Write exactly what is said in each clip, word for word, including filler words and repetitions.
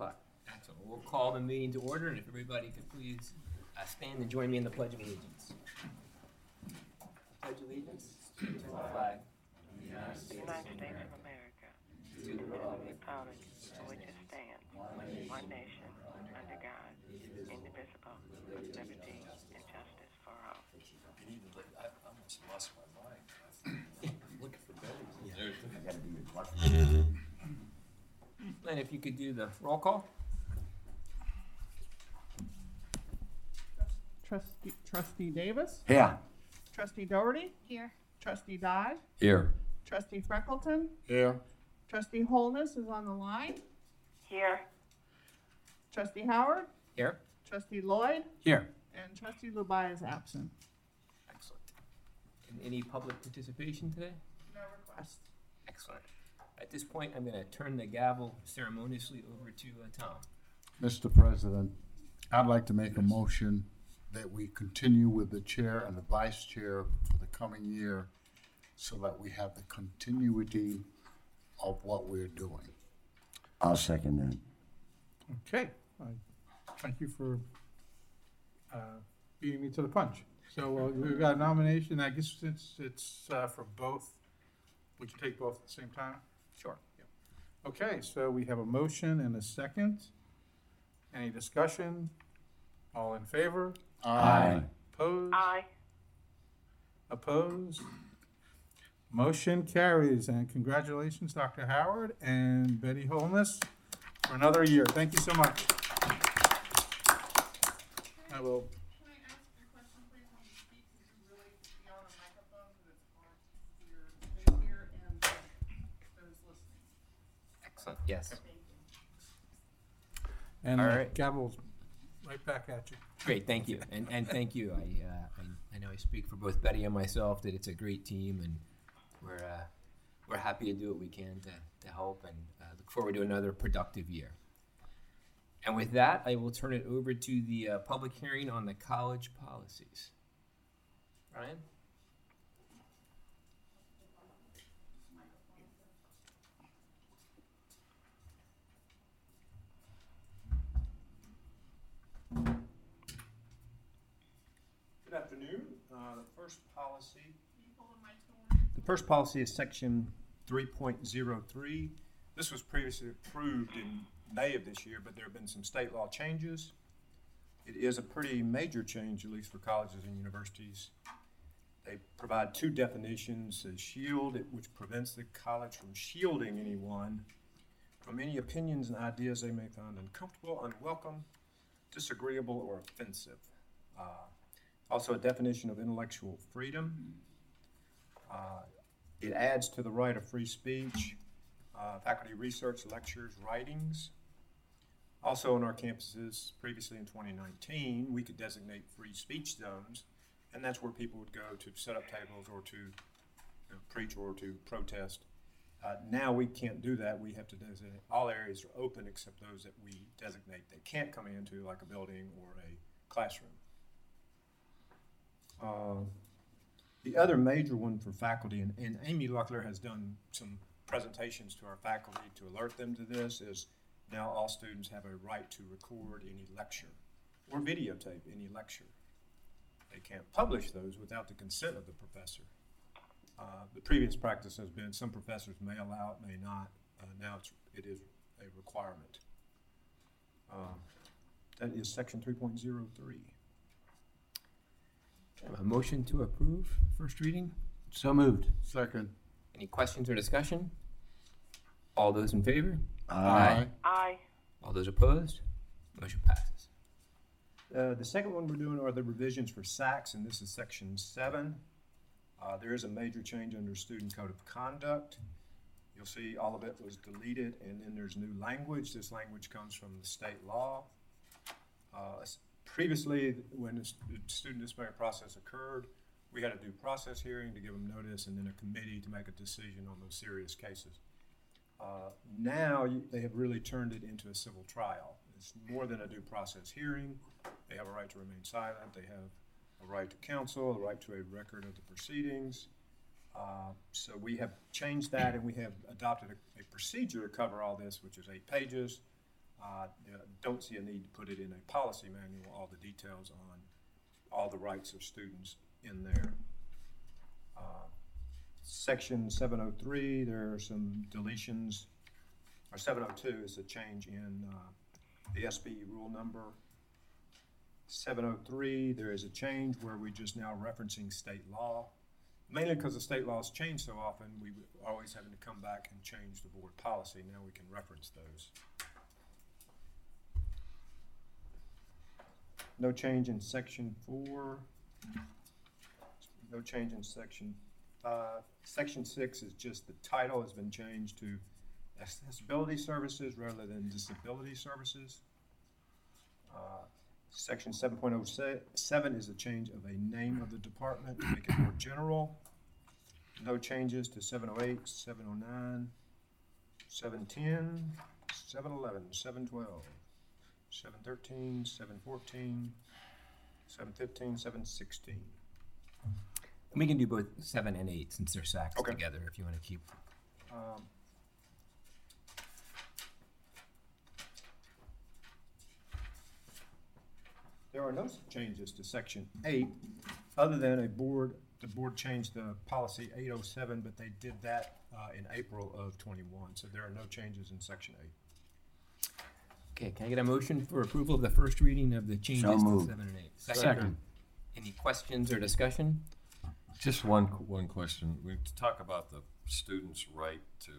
o'clock. Excellent. We'll call the meeting to order, and if everybody could please uh, stand and join me in the Pledge of Allegiance. Pledge allegiance to the flag of the United States, United States of America, to the republic for which it stands, one nation, under God, indivisible, with liberty and justice for all. I almost lost my mind. Looking for Betty. I gotta do it. And if you could do the roll call. Trustee, Trustee Davis, Yeah. Trustee Doherty, Here. Trustee Dodd, Here. Trustee Freckleton, Here. Trustee Holness is on the line, Here, Trustee Howard, Here. Trustee Lloyd, Here. and Trustee Lubai is absent. Excellent. And any public participation today? No request. Excellent. At this point, I'm going to turn the gavel ceremoniously over to uh, Tom. Mister President, I'd like to make a motion that we continue with the chair and the vice chair for the coming year so that we have the continuity of what we're doing. I'll second that. Okay, I thank you for uh, beating me to the punch. So uh, we've got a nomination, I guess since it's uh, for both, we can take both at the same time? Sure. Okay, so we have a motion and a second. Any discussion? All in favor? Aye. Opposed? aye. Opposed? Motion carries, and congratulations, Doctor Howard and Betty Holness, for another year. Thank you so much. I will. Can I ask a question, please, when you speak, could you really be on a microphone, because it's hard to hear, those here and those listening? Excellent. Yes. Thank you. And All uh, right. gavel's right back at you. Great, thank you, and and thank you. I, uh, I I know I speak for both Betty and myself that it's a great team, and we're uh, we're happy to do what we can to to help, and uh, look forward to another productive year. And with that, I will turn it over to the uh, public hearing on the college policies. Ryan. Good afternoon. Uh, the first policy, Can you pull the mic to one? the first policy is section three point oh three. This was previously approved in May of this year, but there have been some state law changes. It is a pretty major change, at least for colleges and universities. They provide two definitions: a shield, it- which prevents the college from shielding anyone from any opinions and ideas they may find uncomfortable, unwelcome, disagreeable, or offensive. Uh, Also, a definition of intellectual freedom. Uh, It adds to the right of free speech, uh, faculty research, lectures, writings. Also on our campuses, previously in twenty nineteen, we could designate free speech zones, and that's where people would go to set up tables or to you know, preach or to protest. Uh, now we can't do that. We have to designate, all areas are open except those that we designate they can't come into, like a building or a classroom. Uh, The other major one for faculty, and, and Amy Luckler has done some presentations to our faculty to alert them to this, is now all students have a right to record any lecture or videotape any lecture. They can't publish those without the consent of the professor. Uh, the previous practice has been some professors may allow it, may not. Uh, now it's, it is a requirement. Uh, that is section three point oh three. A motion to approve first reading. So moved. Second. Any questions or discussion? All those in favor? Aye. Aye. All those opposed? Motion passes. Uh, the second one we're doing are the revisions for S A Cs, and this is section seven. Uh, there is a major change under student code of conduct. You'll see all of it was deleted, and then there's new language. This language comes from the state law. Uh, previously, when the student disciplinary process occurred, we had a due process hearing to give them notice, and then a committee to make a decision on those serious cases. Uh, now you, they have really turned it into a civil trial. It's more than a due process hearing. They have a right to remain silent. They have a right to counsel, a right to a record of the proceedings. Uh, so we have changed that, and we have adopted a, a procedure to cover all this, which is eight pages. uh, don't see a need to put it in a policy manual, all the details on all the rights of students in there. Uh, Section seven oh three, there are some deletions, or seven oh two is a change in uh, the S B rule number. seven oh three, there is a change where we're just now referencing state law. Mainly because the state laws change so often, we were always having to come back and change the board policy. Now we can reference those. No change in section four. No change in section five. Section six is just the title has been changed to accessibility services rather than disability services. Uh, Section seven point oh seven is a change of a name of the department to make it more general. No changes to seven oh eight, seven oh nine, seven ten, seven eleven, seven twelve, seven thirteen, seven fourteen, seven fifteen, seven sixteen. We can do both seven and eight since they're sacked Okay. together if you want to keep. Um, There are no changes to section eight, other than a board, the board changed the policy eight oh seven, but they did that uh, in April of twenty-one, so there are no changes in section eight. Okay, can I get a motion for approval of the first reading of the changes to moved. seven and eight? Second. Any questions or discussion? Just one, one question. We talk about the student's right to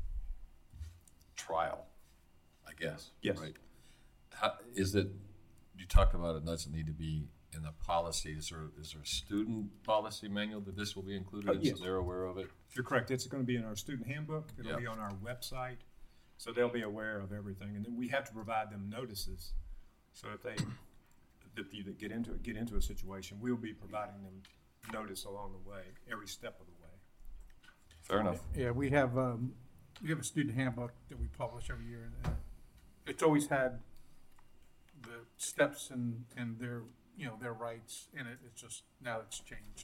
trial, I guess. Yes. Right? How, is it, you talked about it doesn't need to be in the policy. Is there, is there a student policy manual that this will be included Uh, in, yes. so they're aware of it? You're correct, it's gonna be in our student handbook, it'll Yeah. be on our website, so they'll be aware of everything, and then we have to provide them notices. So if they, if you get into, get into a situation, we'll be providing them notice along the way, every step of the way. Fair enough. Yeah, we have, um, we have a student handbook that we publish every year, and uh, it's always had the steps and, and their, you know, their rights in it. It's just, now it's changed.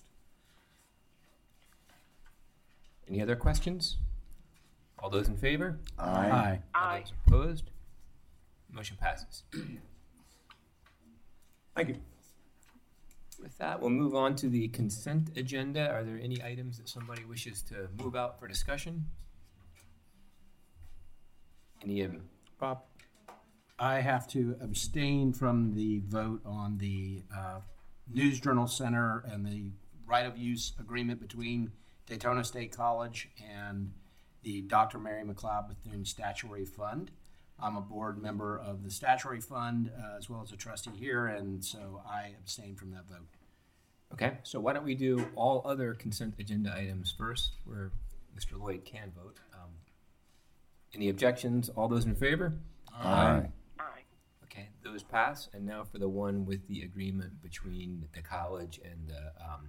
Any other questions? All those in favor? Aye. All Aye. those opposed? Motion passes. Thank you. With that, we'll move on to the consent agenda. Are there any items that somebody wishes to move out for discussion? Any, um, Bob? I have to abstain from the vote on the uh, News Journal Center and the right of use agreement between Daytona State College and the Doctor Mary McLeod Bethune Statuary Fund. I'm a board member of the Statuary Fund uh, as well as a trustee here, and so I abstain from that vote. okay, so why don't we do all other consent agenda items first, where Mister Lloyd can vote. Um, Any objections? All those in favor? Aye. Aye. Okay, those pass. And now for the one with the agreement between the college and the, um,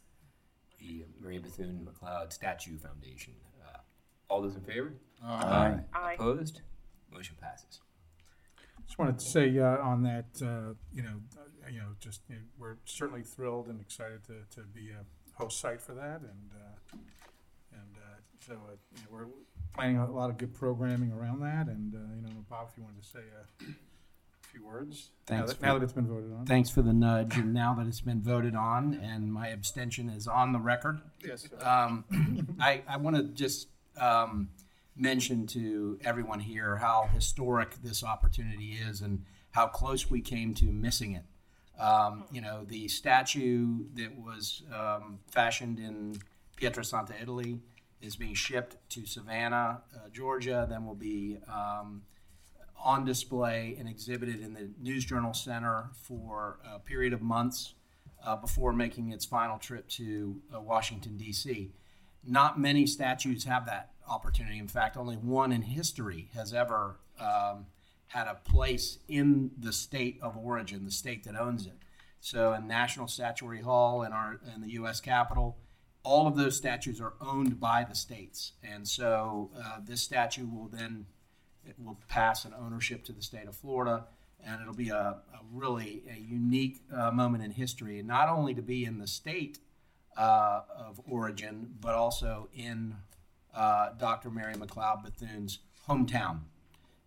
the Mary Bethune McLeod Statue Foundation. Uh, all those in favor? Aye. Aye. Opposed? Motion passes. Just wanted to say uh, on that, uh, you know, uh, you know, just you know, we're certainly thrilled and excited to, to be a host site for that, and uh, and uh, so uh, you know, we're planning a lot of good programming around that. And uh, you know, Bob, if you wanted to say a few words, now Thanks that, for- now that it's been voted on. Thanks for the nudge, and now that it's been voted on and my abstention is on the record, Yes. Um, I, I want to just um, mention to everyone here how historic this opportunity is and how close we came to missing it. Um, you know, the statue that was um, fashioned in Pietrasanta, Italy, is being shipped to Savannah, uh, Georgia, then will be um, on display and exhibited in the News Journal Center for a period of months uh, before making its final trip to uh, Washington, D C. Not many statues have that opportunity. In fact, only one in history has ever um, had a place in the state of origin, the state that owns it. So in National Statuary Hall and our in the U S Capitol, all of those statues are owned by the states. And so uh, this statue will then, it will pass an ownership to the state of Florida, and it'll be a, a really a unique uh, moment in history, and not only to be in the state uh, of origin, but also in uh, Doctor Mary McLeod Bethune's hometown.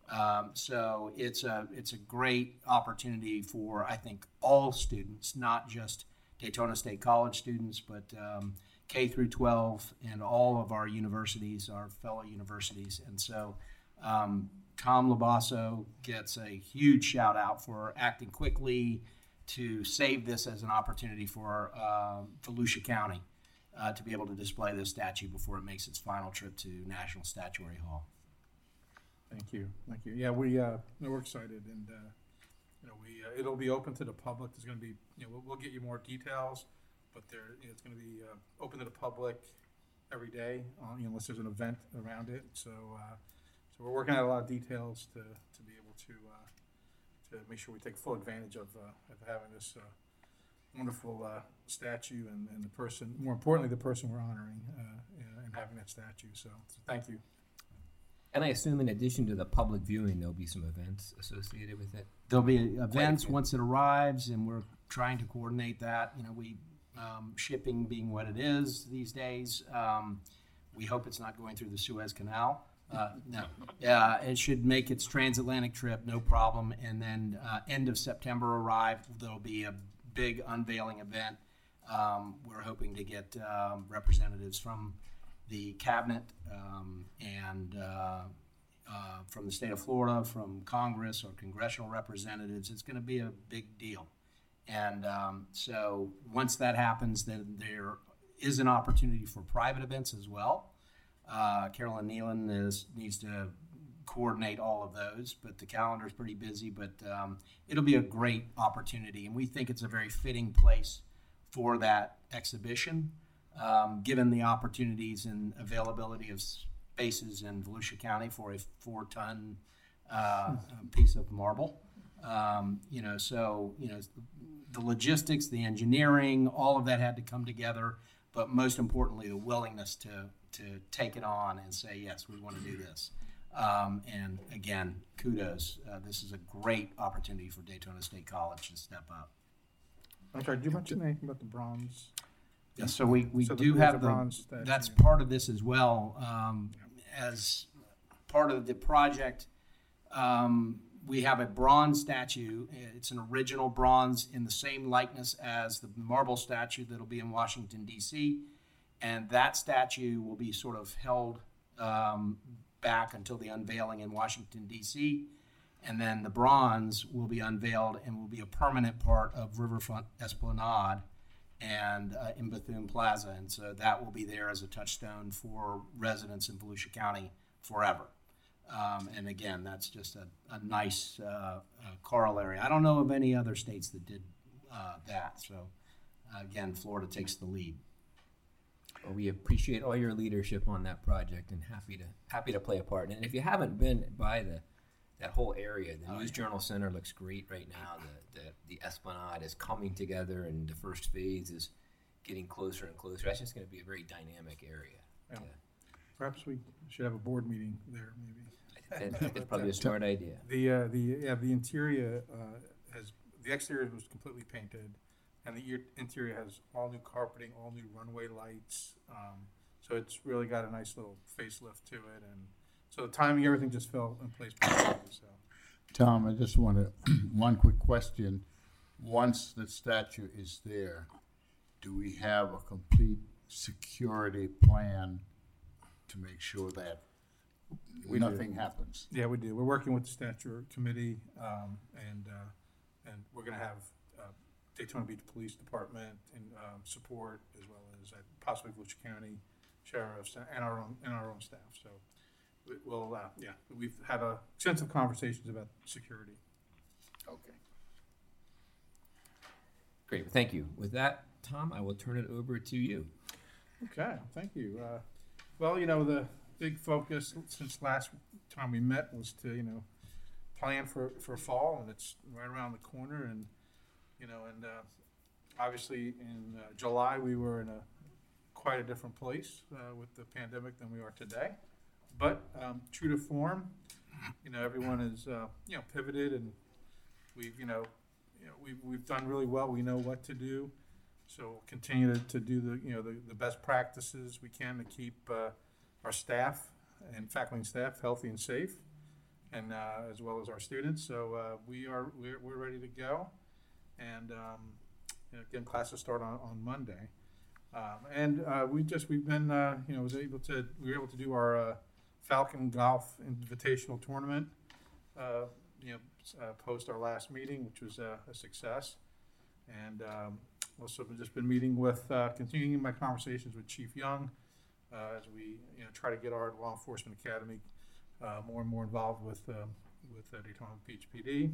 Um, so it's a it's a great opportunity for, I think, all students, not just Daytona State College students, but um, K through twelve and all of our universities, our fellow universities. And so um, Tom Labasso gets a huge shout out for acting quickly to save this as an opportunity for uh, Volusia County uh, to be able to display this statue before it makes its final trip to National Statuary Hall. Thank you, thank you. Yeah, we, uh, we're excited, and, uh, you know, we, uh, it'll be open to the public. There's gonna be, you know, we'll, we'll get you more details, but there, you know, it's gonna be, uh, open to the public every day, uh, you know, unless there's an event around it. So, uh, so we're working out a lot of details to, to be able to, uh, to make sure we take full advantage of, uh, of having this, uh, wonderful, uh, statue and, and the person, more importantly, the person we're honoring, uh, and and having that statue. So, so thank you. And I assume in addition to the public viewing, there'll be some events associated with it? There'll be events few. once it arrives, and we're trying to coordinate that. You know, we um, shipping being what it is these days, um, we hope it's not going through the Suez Canal. Uh, no, uh, it should make its transatlantic trip, no problem. And then uh, end of September arrive. There'll be a big unveiling event. Um, we're hoping to get um, representatives from the cabinet um, and uh, uh, from the state of Florida, from Congress or congressional representatives. It's going to be a big deal. And um, so once that happens, then there is an opportunity for private events as well. Uh, Carolyn Nealon is, needs to coordinate all of those, but the calendar is pretty busy. But um, it'll be a great opportunity, and we think it's a very fitting place for that exhibition, um, given the opportunities and availability of spaces in Volusia County for a four-ton uh, piece of marble. Um, you know, so you know, the logistics, the engineering, all of that had to come together. But most importantly, the willingness to to take it on and say, yes, we want to do this. Um, and again, kudos. Uh, this is a great opportunity for Daytona State College to step up. I'm sorry, did you mention anything about the bronze? Yeah, so we, we So the- do there's have a the, bronze statue. that's part of this as well. Um, as part of the project, um, we have a bronze statue. It's an original bronze in the same likeness as the marble statue that'll be in Washington, D C And that statue will be sort of held um, back until the unveiling in Washington, D C And then the bronze will be unveiled and will be a permanent part of Riverfront Esplanade and uh, in Bethune Plaza. And so that will be there as a touchstone for residents in Volusia County forever. Um, and again, that's just a, a nice uh, uh, corollary. I don't know of any other states that did uh, that. So uh, again, Florida takes the lead. Well, we appreciate all your leadership on that project and happy to happy to play a part. And if you haven't been by the that whole area, the Oh, News yeah. Journal Center looks great right now. The, the the Esplanade is coming together, and the first phase is getting closer and closer. That's just going to be a very dynamic area. Yeah. Yeah. Perhaps we should have a board meeting there, maybe. I think that's probably a smart idea. The, uh, the, yeah, the interior, uh, has, the exterior was completely painted, and the ear- interior has all new carpeting, all new runway lights. Um, so it's really got a nice little facelift to it, and so the timing, everything just fell in place perfectly, so. Tom, I just want to, one quick question. Once the statue is there, do we have a complete security plan to make sure that We do. nothing happens? Yeah, we do. We're working with the Statute Committee, um, and, uh, and we're gonna have, uh, Daytona Beach Police Department and, um, support, as well as uh, possibly Volusia County Sheriffs and our own, and our own staff, so we- we'll, uh, yeah, we've had a extensive conversations about security. Okay. Great. Well, thank you. With that, Tom, I will turn it over to you. Okay, thank you. Uh, well, you know, the big focus since last time we met was to, you know, plan for, for fall, and it's right around the corner, and, you know, and, uh, obviously in uh, July, we were in a quite a different place, uh, with the pandemic than we are today. But, um, true to form, you know, everyone is, uh, you know, pivoted, and we've, you know, you know, we've, we've done really well. We know what to do. So we'll continue to, to do the, you know, the, the best practices we can to keep uh, our staff and faculty and staff healthy and safe. and uh, as well as our students. So uh, we are we're, we're ready to go, and um, you know, again, classes start on, on Monday, um, and uh, we just we've been uh, you know was able to we were able to do our uh, Falcon Golf Invitational Tournament, uh, you know, uh, post our last meeting, which was uh, a success, and um, also I've just been meeting with uh, continuing my conversations with Chief Young uh, as we you know try to get our law enforcement academy Uh, more and more involved with um, with uh, Daytona Beach P D,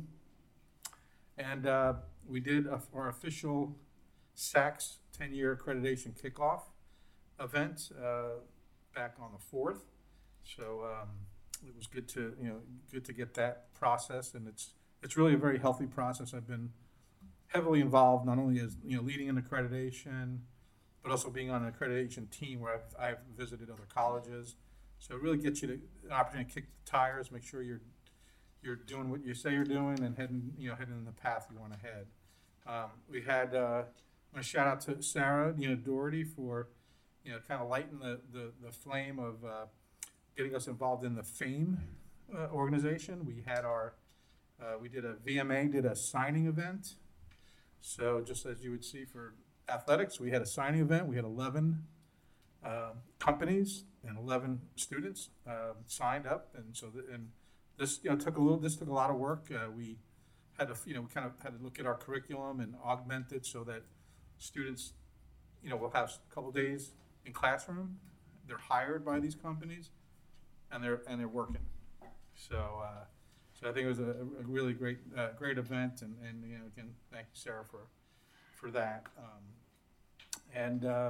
and uh, we did a, our official S A C's ten-year accreditation kickoff event uh, back on the fourth. So um, it was good to you know good to get that process, and it's it's really a very healthy process. I've been heavily involved not only as you know leading an accreditation, but also being on an accreditation team where I've, I've visited other colleges. So it really gets you to, an opportunity to kick the tires, make sure you're you're doing what you say you're doing, and heading you know heading in the path you want to head. Um, we had uh, I want to shout out to Sarah you know Doherty for you know kind of lighting the, the, the flame of uh, getting us involved in the FAME uh, organization. We had our uh, we did a V M A did a signing event. So just as you would see for athletics, we had a signing event. We had eleven uh, companies and eleven students uh, signed up, and so the, and this you know took a little. This took a lot of work. Uh, we had to you know we kind of had to look at our curriculum and augment it so that students you know will have a couple days in classroom. They're hired by these companies, and they're and they're working. So uh, so I think it was a, a really great uh, great event, and and you know again thank you Sarah for for that. Um, and uh,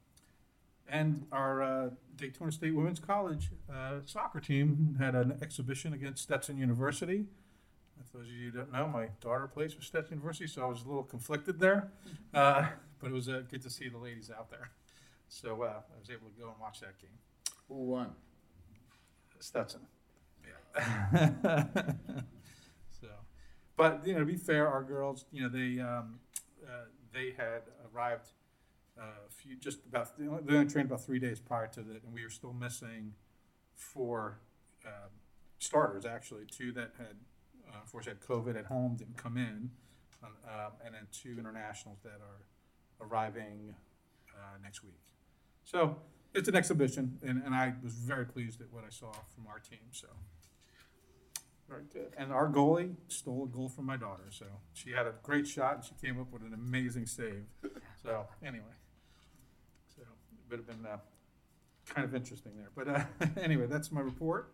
And our uh, Daytona State Women's College uh, soccer team had an exhibition against Stetson University. For those of you who don't know, my daughter plays for Stetson University, so I was a little conflicted there. Uh, but it was uh, good to see the ladies out there. So uh, I was able to go and watch that game. Who won? Stetson. Yeah. So, but you know, to be fair, our girls, you know, they um, uh, they had arrived. Uh, a few, just about, they only, they only trained about three days prior to that, and we were still missing four uh, starters, actually. Two that had, uh, unfortunately, had COVID at home, didn't come in, um, uh, and then two internationals that are arriving uh, next week. So it's an exhibition, and, and I was very pleased at what I saw from our team. So very good. And our goalie stole a goal from my daughter, so she had a great shot, and she came up with an amazing save. So anyway. It would have been uh, kind of interesting there. But uh, anyway, that's my report.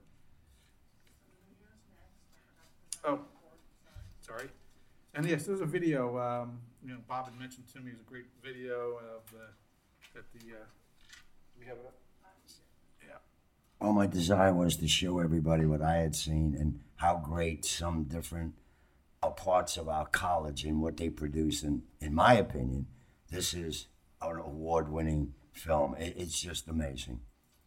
Oh, sorry. And yes, there's a video, um, you know, Bob had mentioned to me, it's a great video of the, that the, uh, we have it. Yeah. Well, my desire was to show everybody what I had seen and how great some different uh, parts of our college and what they produce. And in my opinion, this is an award-winning film. It, it's just amazing.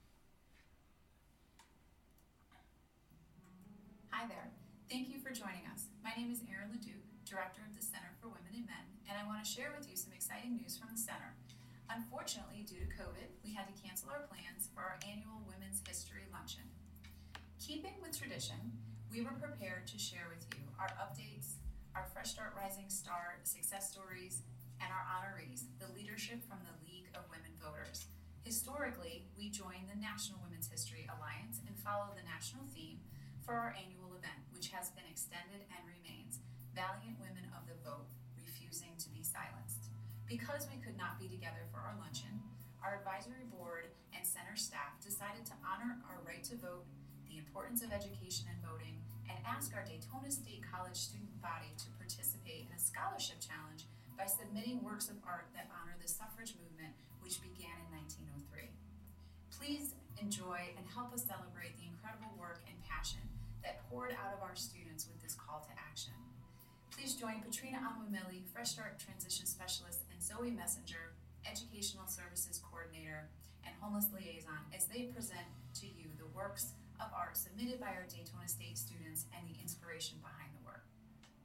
Hi there. Thank you for joining us. My name is Erin Leduc, Director of the Center for Women and Men, and I want to share with you some exciting news from the center. Unfortunately, due to COVID, we had to cancel our plans for our annual Women's History Luncheon. Keeping with tradition, we were prepared to share with you our updates, our Fresh Start Rising Star success stories, and our honorees, the leadership from the League of Women Voters. Historically, we joined the National Women's History Alliance and follow the national theme for our annual event, which has been extended and remains, Valiant Women of the Vote, Refusing to be Silenced. Because we could not be together for our luncheon, our advisory board and center staff decided to honor our right to vote, the importance of education and voting, and ask our Daytona State College student body to participate in a scholarship challenge by submitting works of art that honor the suffrage movement, which began in nineteen oh three. Please enjoy and help us celebrate the incredible work and passion that poured out of our students with this call to action. Please join Patrina Amamili, Fresh Start Transition Specialist, and Zoe Messenger, Educational Services Coordinator and Homeless Liaison, as they present to you the works of art submitted by our Daytona State students and the inspiration behind the work.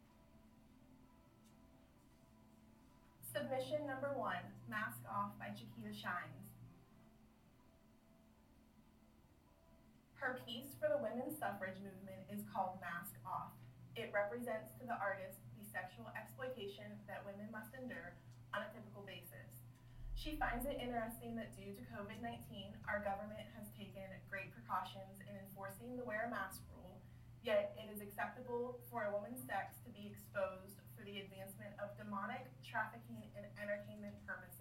Submission number one, Mask Off by Chiquita Shines. Her piece for the women's suffrage movement is called Mask Off. It represents to the artist the sexual exploitation that women must endure on a typical basis. She finds it interesting that due to COVID nineteen, our government has taken great precautions in enforcing the wear a mask rule, yet it is acceptable for a woman's sex to be exposed for the advancement of demonic, trafficking, and entertainment purposes.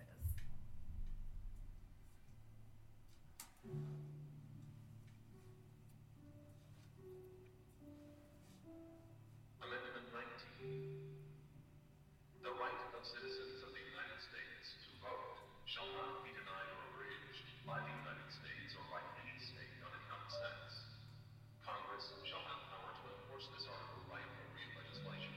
Amendment nineteen. The right of citizens of the United States to vote shall not be denied or abridged by the United States or by any state on account of sex. Congress shall have power to enforce this article by appropriate legislation.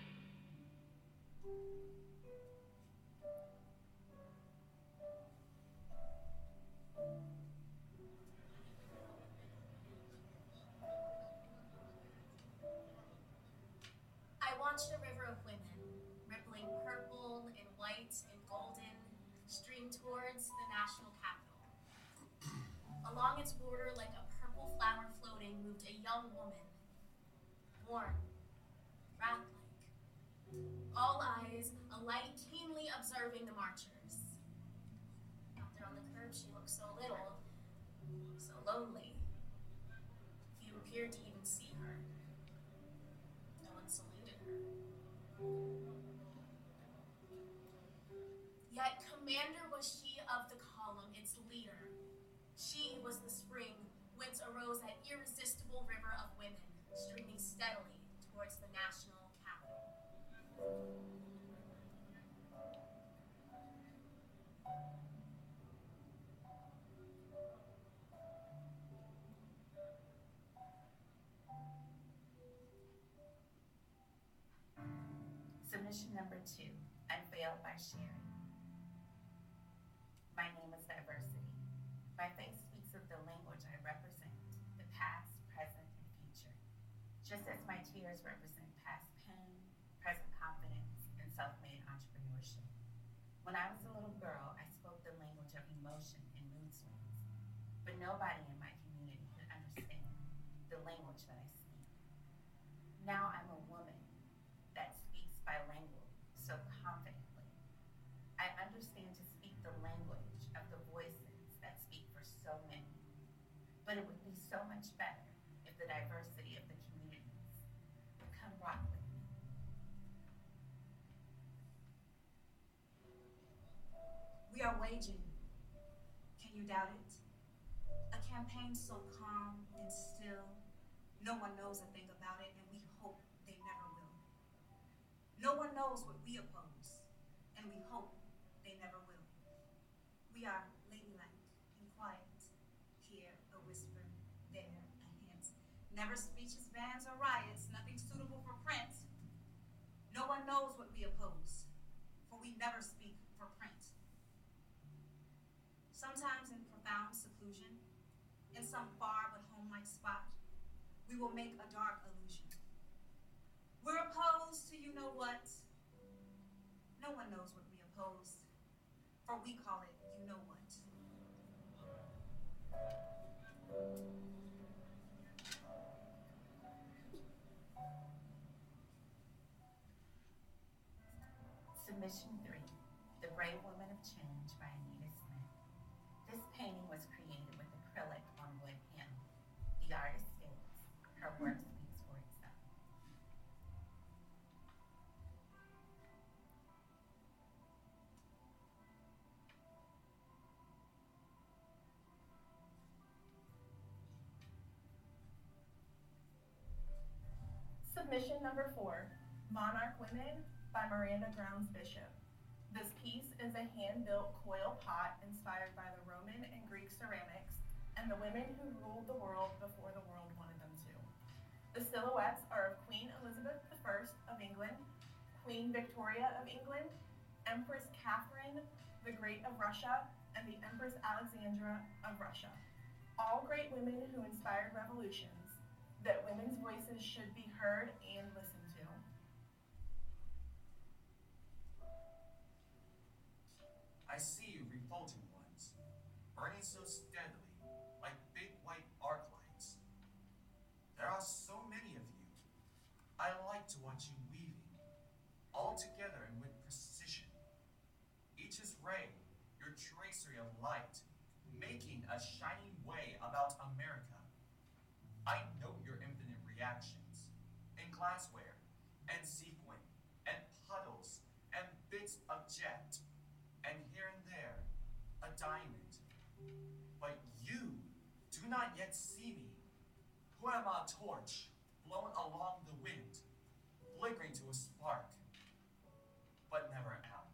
I watched a river of women, rippling purple and white and golden, stream towards the national capital. Along its border, like a purple flower floating, moved a young woman, warm, rat-like. All eyes, alight, keenly observing the marchers. Out there on the curb, she looked so little, so lonely. Few appeared to even see her. No one saluted her. Yet commander was she of the column, its leader. She was the spring whence arose that irresistible river of women, streaming steadily towards the national capital. Submission number two, Unveiled by Sherry. My name is diversity. My face speaks of the language I represent, the past, present, and future. Just as my tears represent past pain, present confidence, and self-made entrepreneurship. When I was a little girl, I spoke the language of emotion and mood swings, but nobody in my community could understand the language that I speak. Now I'm a woman that speaks bilingual so confidently. I understand to speak the language of the voices that speak for so many. But it would be so much better if the diversity of the communities would come rock with me. We are waging, can you doubt it? A campaign so calm and still, no one knows a thing about it, and we hope they never will. No one knows what we oppose, and we hope they never will. We are ladylike and quiet, here a whisper, there a hint. Never speeches, bans, or riots, nothing suitable for print. No one knows what we oppose, for we never speak for print. Sometimes in profound seclusion, in some far but home-like spot, we will make a dark illusion. We're opposed to you know what. No one knows what we oppose, for we call it you know what. Submission three, The Brave Woman of Change by Anita Smith. This painting was created with acrylic on wood hem. The artist states, her work speaks for itself. Submission number four, Monarch Women by Miranda Grounds Bishop. This piece is a hand-built coil pot inspired by the Roman and Greek ceramics and the women who ruled the world before the world wanted them to. The silhouettes are of Queen Elizabeth the First of England, Queen Victoria of England, Empress Catherine the Great of Russia, and the Empress Alexandra of Russia. All great women who inspired revolutions, that women's voices should be heard and listened to. I see you refulgent ones, burning so steadily, like big white arc lights. to watch you weaving, all together and with precision. Each is ray, your tracery of light, making a shining way about America. I note your infinite reactions in glassware and sequin and puddles and bits of jet and here and there a diamond. But you do not yet see me, who am a torch blown along the wind, flickering to a spark, but never out.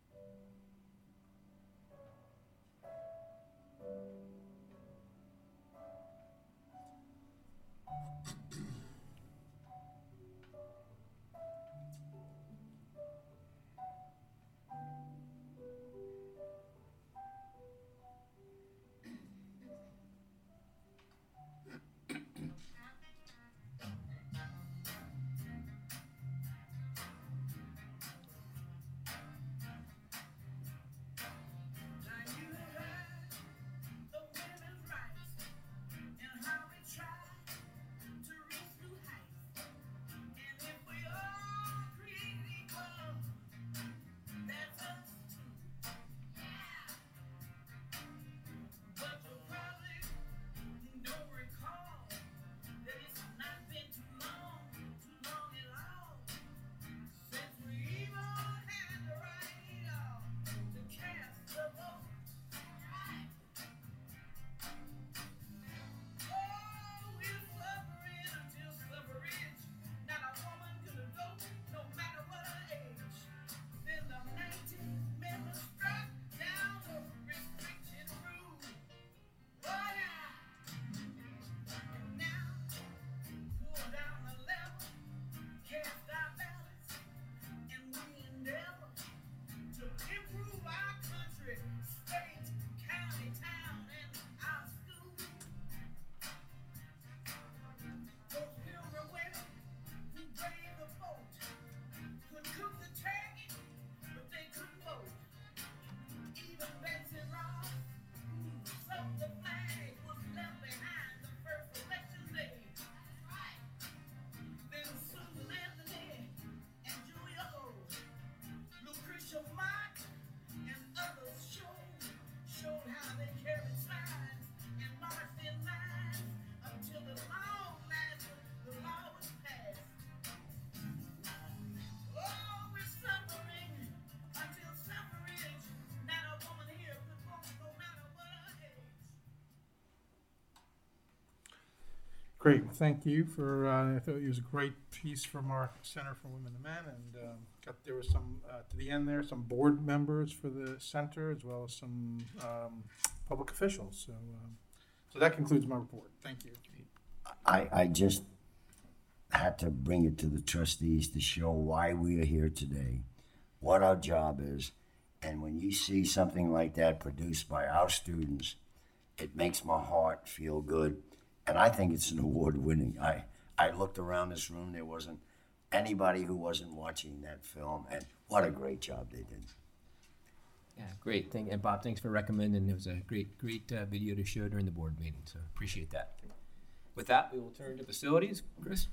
Great, thank you for, uh, I thought it was a great piece from our Center for Women and Men, and um, got, there was some, uh, to the end there, some board members for the center, as well as some um, public officials. So, um, so that concludes my report. Thank you. I, I just had to bring it to the trustees to show why we are here today, what our job is, and when you see something like that produced by our students, it makes my heart feel good. And I think it's an award winning. I, I looked around this room, there wasn't anybody who wasn't watching that film, and what a great job they did. Yeah, great. Thank, and Bob, thanks for recommending. It was a great, great uh, video to show during the board meeting, so appreciate that. With that, we will turn to facilities. Chris?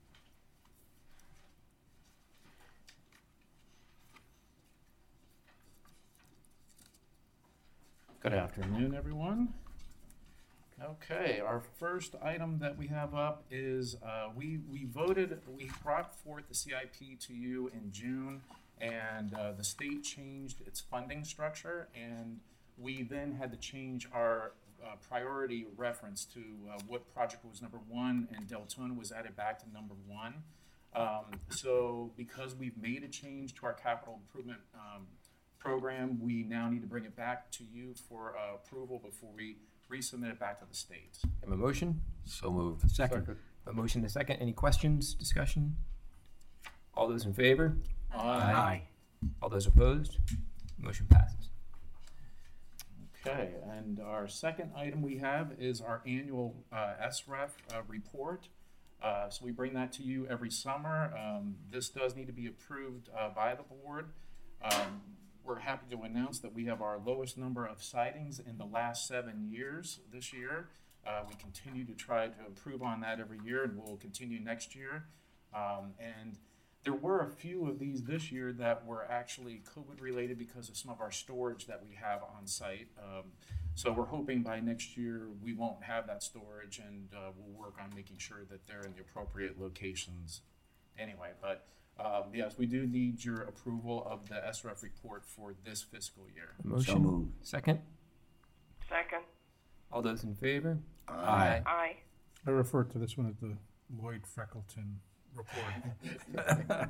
Good afternoon, everyone. Okay, our first item that we have up is uh, we, we voted, we brought forth the C I P to you in June, and uh, the state changed its funding structure, and we then had to change our uh, priority reference to uh, what project was number one, and Deltona was added back to number one. Um, so because we've made a change to our capital improvement um, program, we now need to bring it back to you for uh, approval before we resubmit it back to the state. Have a motion? So moved. Second. Second. A motion and a second. Any questions, discussion? All those in favor? Aye. Aye. All those opposed? Motion passes. Okay, and our second item we have is our annual uh, S R E F uh, report. Uh, so we bring that to you every summer. Um, this does need to be approved uh, by the board. Um, We're happy to announce that we have our lowest number of sightings in the last seven years this year. Uh, we continue to try to improve on that every year, and we'll continue next year. Um, and There were a few of these this year that were actually COVID related because of some of our storage that we have on site. Um, so we're hoping by next year we won't have that storage, and uh, we'll work on making sure that they're in the appropriate locations anyway. But um, yes, we do need your approval of the S R F report for this fiscal year. Motion. So moved. Second. Second. All those in favor? Aye. Aye. I refer to this one as the Lloyd Freckleton report.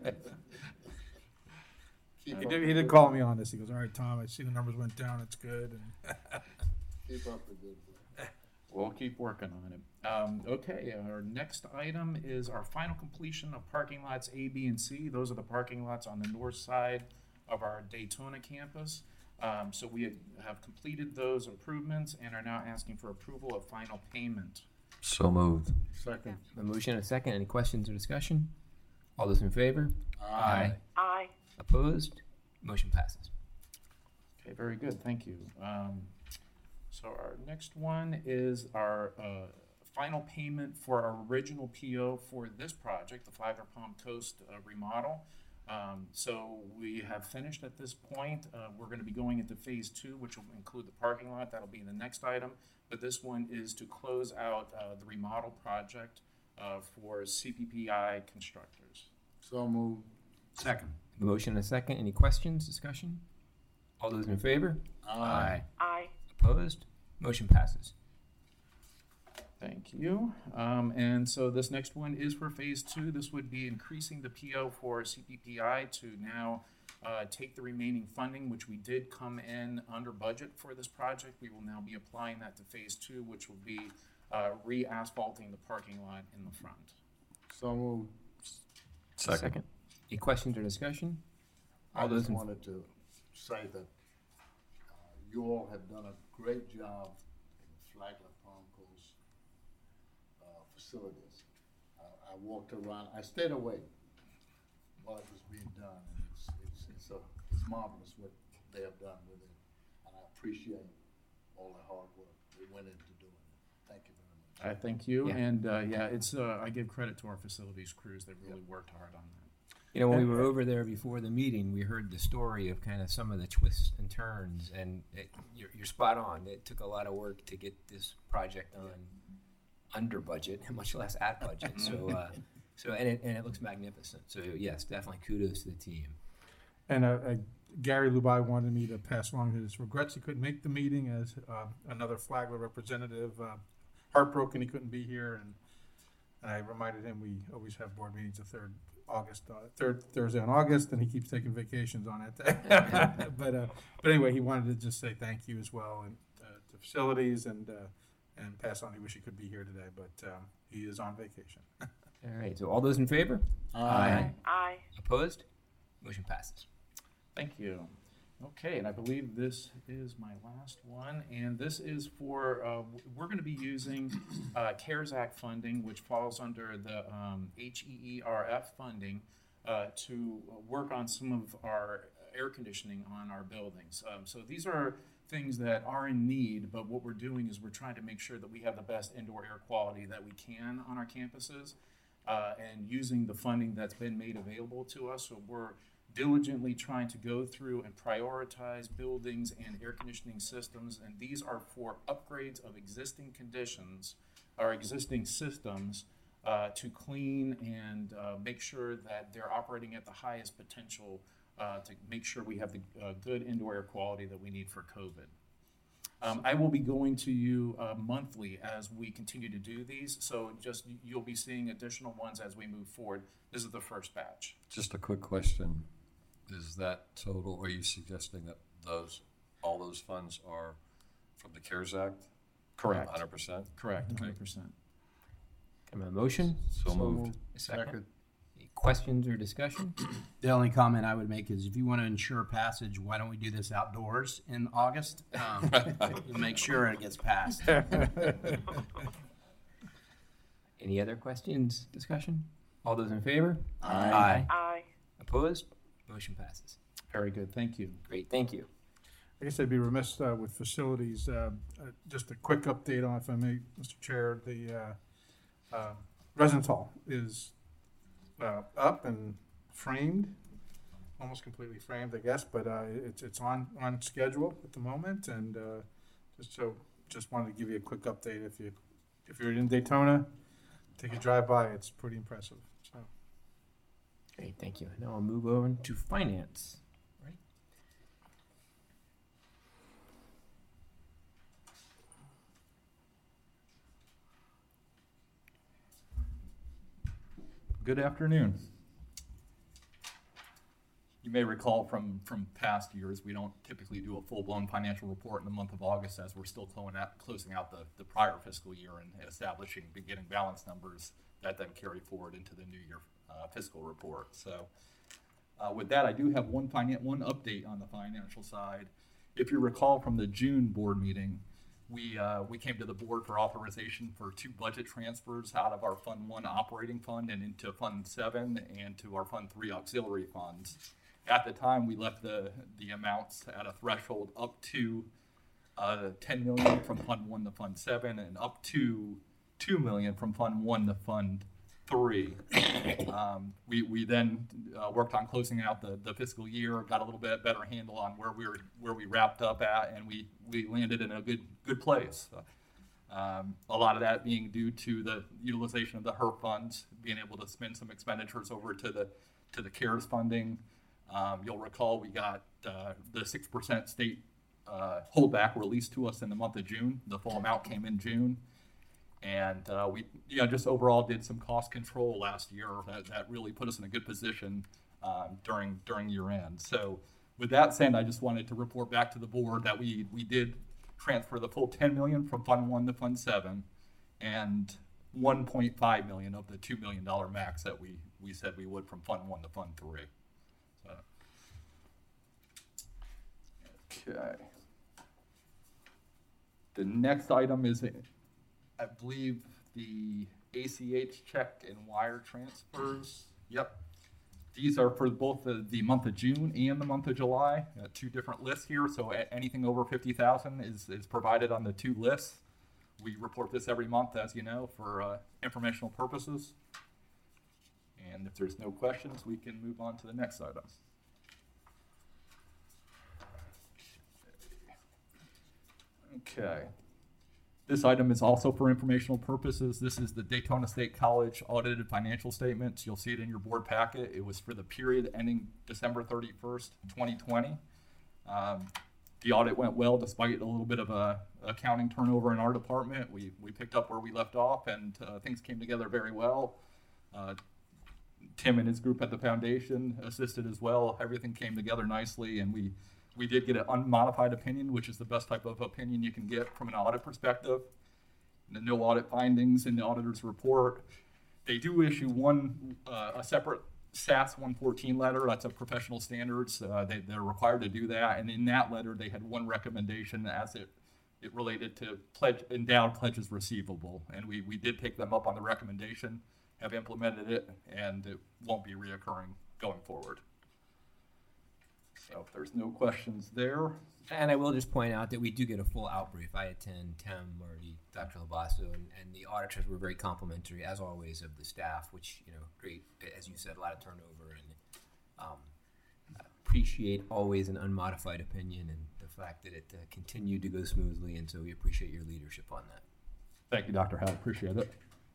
He did, he did call me on this. He goes, all right, Tom, I see the numbers went down. It's good. And Keep up the good work. We'll keep working on it. Um, okay, our next item is our final completion of parking lots A, B, and C. Those are the parking lots on the north side of our Daytona campus. Um, so we have completed those improvements and are now asking for approval of final payment. So moved. Second. A motion and a second. Any questions or discussion? All those in favor? Aye. Aye. Opposed? Motion passes. Okay, very good, thank you. Um, so our next one is our uh, final payment for our original P O for this project, the Flagler Palm Coast uh, remodel. Um, so we have finished at this point. Uh, we're going to be going into phase two, which will include the parking lot. That'll be in the next item. But this one is to close out uh, the remodel project uh, for C P P I constructors. So moved. Second. A motion and a second. Any questions, discussion? All those in favor? Aye. Aye. Opposed? Motion passes. Thank you. Um, and so this next one is for phase two. This would be increasing the P O for C P P I to now uh, take the remaining funding, which we did come in under budget for this project. We will now be applying that to phase two, which will be uh, re-asphalting the parking lot in the front. So moved. Second. Any questions or discussion? I All those just in- wanted to say that uh, you all have done a great job in the Flagler Palm Coast uh, facilities. I, I walked around, I stayed away while it was being done, and it's, it's, it's, a, it's marvelous what they have done with it. And I appreciate all the hard work that went into doing it. Thank you very much. I thank you. Yeah. And uh, yeah, it's uh, I give credit to our facilities crews. They really worked hard on that. You know, when we were over there before the meeting, we heard the story of kind of some of the twists and turns, and it, you're, you're spot on. It took a lot of work to get this project on under budget, much less at budget. So, uh, so and it and it looks magnificent. So yes, definitely kudos to the team. And uh, uh, Gary Lubai wanted me to pass along his regrets. He couldn't make the meeting as uh, another Flagler representative. Uh, heartbroken he couldn't be here, and, and I reminded him we always have board meetings the third August, uh, third Thursday in August, and he keeps taking vacations on it. but uh, but anyway, he wanted to just say thank you as well, and uh, to facilities, and uh, and pass on. He wish he could be here today, but um, he is on vacation. All right. So all those in favor? Aye. Aye. Opposed? Motion passes. Thank you. Okay, and I believe this is my last one, and this is for, uh, we're going to be using uh, CARES Act funding, which falls under the um, H E E R F funding, uh, to work on some of our air conditioning on our buildings. Um, so these are things that are in need, but what we're doing is we're trying to make sure that we have the best indoor air quality that we can on our campuses, uh, and using the funding that's been made available to us. So we're diligently trying to go through and prioritize buildings and air conditioning systems, and these are for upgrades of existing conditions or existing systems uh, to clean and uh, make sure that they're operating at the highest potential uh, to make sure we have the uh, good indoor air quality that we need for COVID. Um, I will be going to you uh, monthly as we continue to do these, so just you'll be seeing additional ones as we move forward. This is the first batch. Just a quick question. Is that total, are you suggesting that those, all those funds are from the CARES Act? Correct. one hundred percent? Correct, one hundred percent. Come on, motion? So moved. A second. Any questions or discussion? The only comment I would make is if you want to ensure passage, why don't we do this outdoors in August? Um, we'll make sure it gets passed. Any other questions, discussion? All those in favor? Aye. Aye. Opposed? Motion passes. Very good, thank you. Great, thank you. I guess I'd be remiss uh, with facilities. Uh, uh, just a quick update on, if I may, Mister Chair, the uh, uh, residence hall is uh, up and framed, almost completely framed, I guess, but uh, it's it's on on schedule at the moment, and uh, just so just wanted to give you a quick update. If you if you're in Daytona, take a drive by. It's pretty impressive. So. Great, thank you. Now I'll move over to finance. Right. Good afternoon. You may recall from, from past years, we don't typically do a full-blown financial report in the month of August as we're still closing out, closing out the, the prior fiscal year and establishing beginning balance numbers that then carry forward into the new year uh, fiscal report. So uh, with that, I do have one finan- one update on the financial side. If you recall from the June board meeting, we uh, we came to the board for authorization for two budget transfers out of our Fund One operating fund and into Fund Seven and to our Fund Three auxiliary funds. At the time, we left the the amounts at a threshold up to uh, ten million dollars from Fund One to Fund Seven and up to two million dollars from Fund One to Fund Three. Um, we we then uh, worked on closing out the, the fiscal year, got a little bit better handle on where we were where we wrapped up at, and we, we landed in a good good place. Um, a lot of that being due to the utilization of the H E R F funds, being able to spend some expenditures over to the to the CARES funding. Um, you'll recall we got uh, the six percent state uh, holdback released to us in the month of June. The full amount came in June. And uh, we, you know, just overall did some cost control last year that, that really put us in a good position um, during during year end. So with that said, I just wanted to report back to the board that we we did transfer the full ten million dollars from Fund One to Fund Seven, and one point five million dollars of the two million dollars max that we we said we would from Fund One to Fund Three. So, okay. The next item is, I believe, the A C H check and wire transfers. Yep. These are for both the, the month of June and the month of July. Uh, two different lists here. So a- anything over fifty thousand is, is provided on the two lists. We report this every month, as you know, for uh, informational purposes. And if there's no questions, we can move on to the next item. Okay. This item is also for informational purposes. This is the Daytona State College audited financial statements. You'll see it in your board packet. It was for the period ending December thirty-first, twenty twenty. Um, the audit went well despite a little bit of a accounting turnover in our department. We, we picked up where we left off, and uh, things came together very well. Uh, Tim and his group at the foundation assisted as well. Everything came together nicely, and we We did get an unmodified opinion, which is the best type of opinion you can get from an audit perspective. The no audit findings in the auditor's report. They do issue one, uh, a separate S A S one fourteen letter. That's a professional standards. Uh, they, they're required to do that. And in that letter, they had one recommendation as it, it related to pledge, endowed pledges receivable. And we, we did take them up on the recommendation, have implemented it, and it won't be reoccurring going forward. So if there's no questions there. And I will just point out that we do get a full outbrief. I attend, Tim, Marty, Doctor Labasso, and, and the auditors were very complimentary, as always, of the staff, which, you know, great, as you said, a lot of turnover, and um, appreciate always an unmodified opinion and the fact that it uh, continued to go smoothly, and so we appreciate your leadership on that. Thank you, Doctor Howe. Appreciate it.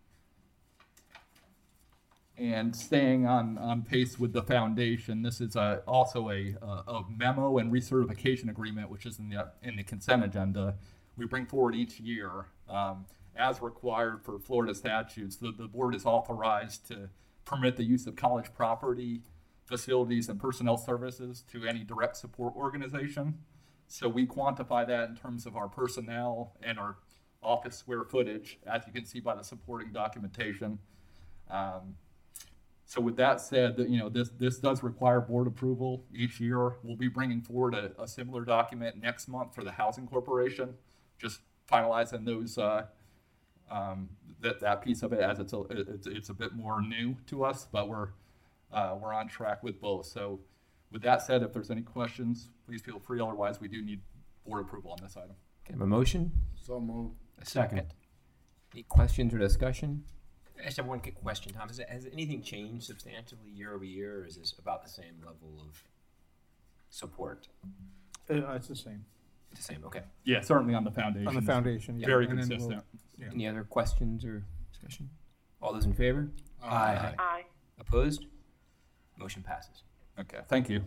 And staying on, on pace with the foundation, this is a, also a, a, a memo and recertification agreement, which is in the, in the consent agenda. We bring forward each year um, as required for Florida statutes. The, the board is authorized to permit the use of college property, facilities, and personnel services to any direct support organization. So we quantify that in terms of our personnel and our office square footage, as you can see by the supporting documentation. Um, So with that said, you know, this this does require board approval each year. We'll be bringing forward a, a similar document next month for the Housing Corporation, just finalizing those uh, um, that that piece of it, as it's a it's, it's a bit more new to us, but we're uh, we're on track with both. So with that said, if there's any questions, please feel free. Otherwise, we do need board approval on this item. Okay, I have a motion. So moved. A second. Any questions or discussion? I just have one quick question, Tom. Has, it, has anything changed substantially year over year, or is this about the same level of support? Uh, it's the same. It's the same, okay. Yeah, certainly on the foundation. On the foundation, yeah. Very And then we'll- consistent. yeah. Any other questions or discussion? All those in favor? Aye. Aye. Opposed? Motion passes. Okay, thank you.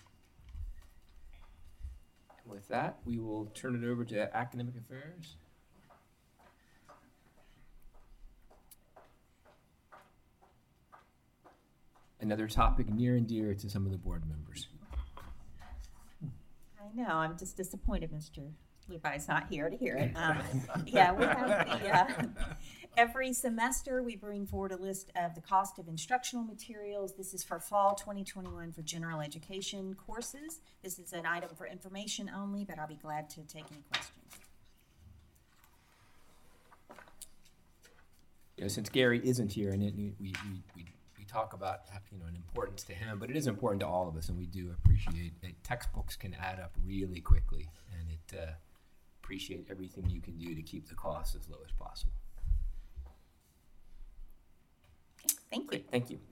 And with that, we will turn it over to academic affairs. Another topic near and dear to some of the board members. I know, I'm just disappointed Mister Levi's not here to hear it. Um, yeah, we have the, uh, every semester we bring forward a list of the cost of instructional materials. This is for fall twenty twenty-one for general education courses. This is an item for information only, but I'll be glad to take any questions. You know, since Gary isn't here, and it, we, we, we, we talk about, you know, an importance to him, but it is important to all of us, and we do appreciate that textbooks can add up really quickly, and it uh, appreciate everything you can do to keep the cost as low as possible. Thank you. Great, thank you.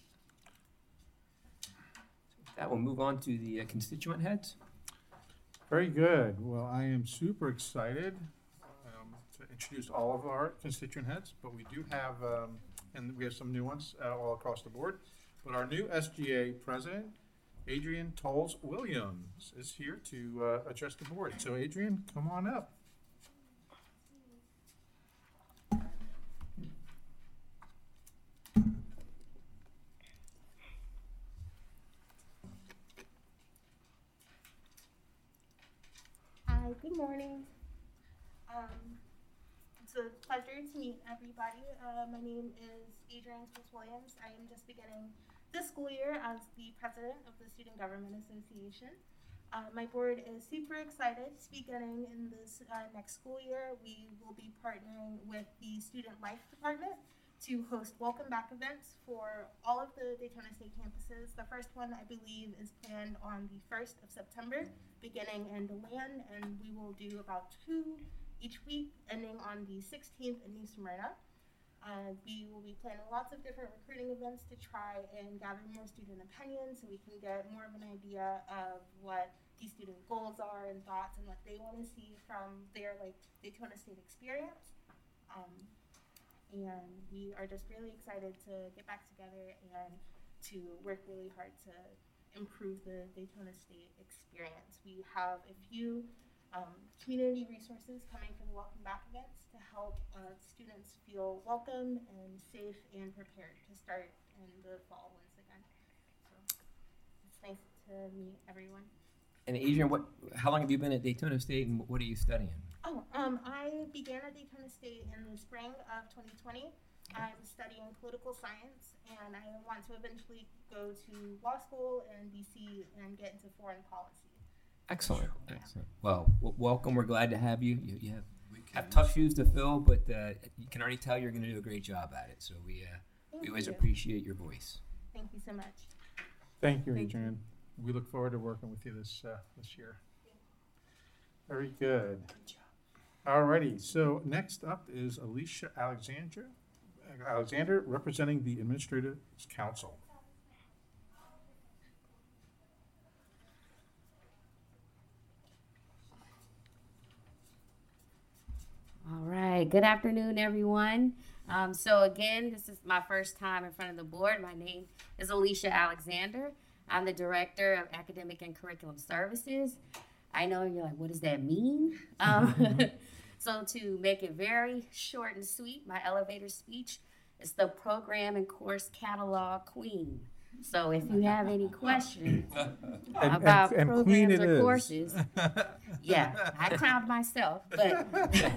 So with that, we'll move on to the uh, constituent heads. Very good. Well, I am super excited um, to introduce all of our constituent heads, but we do have, um, and we have some new ones uh, all across the board. But our new S G A president, Adrian Tolles Williams, is here to uh, address the board. So, Adrian, come on up. Hi, good morning. Um, it's a pleasure to meet everybody. Uh, my name is Adrian Tolles Williams. I am just beginning this school year as the president of the Student Government Association. Uh, my board is super excited to be getting in this uh, next school year. We will be partnering with the Student Life Department to host welcome back events for all of the Daytona State campuses. The first one, I believe, is planned on the first of September, beginning in DeLand, and we will do about two each week, ending on the sixteenth in New Smyrna. Uh, we will be planning lots of different recruiting events to try and gather more student opinions so we can get more of an idea of what these student goals are and thoughts and what they want to see from their like Daytona State experience. Um, and we are just really excited to get back together and to work really hard to improve the Daytona State experience. We have a few um, community resources coming for the welcome back events to help uh, students feel welcome and safe and prepared to start in the fall once again. So it's nice to meet everyone. And Adrian, what? How long have you been at Daytona State, and what are you studying? Oh, um, I began at Daytona State in the spring of twenty twenty. I'm studying political science, and I want to eventually go to law school in D C and get into foreign policy. Excellent, excellent. Well, w- welcome. We're glad to have you. You, you have, have tough shoes to fill, but uh, you can already tell you're going to do a great job at it. So we uh, we always you. appreciate your voice. Thank you so much. Thank you, Thank Adrian. We look forward to working with you this uh, this year. Very good. Alrighty, so next up is Alicia Alexander, Alexander representing the Administrators Council. All right. Good afternoon, everyone. Um, so again, this is my first time in front of the board. My name is Alicia Alexander. I'm the Director of Academic and Curriculum Services. I know you're like, what does that mean? Um, so to make it very short and sweet, my elevator speech is the Program and Course Catalog Queen. So if you have any questions And- about and- and queen programs it or is. courses, yeah, I crowned myself, but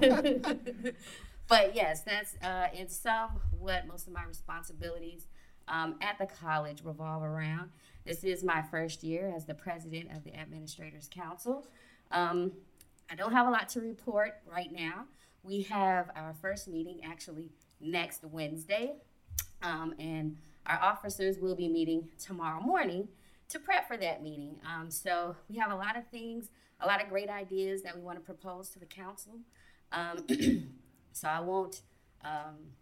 but yes, that's uh, in some what most of my responsibilities um, at the college revolve around. This is my first year as the president of the Administrators Council. Um, I don't have a lot to report right now. We have our first meeting actually next Wednesday, um, and our officers will be meeting tomorrow morning to prep for that meeting. Um, so we have a lot of things, a lot of great ideas that we want to propose to the council. Um, so I won't um,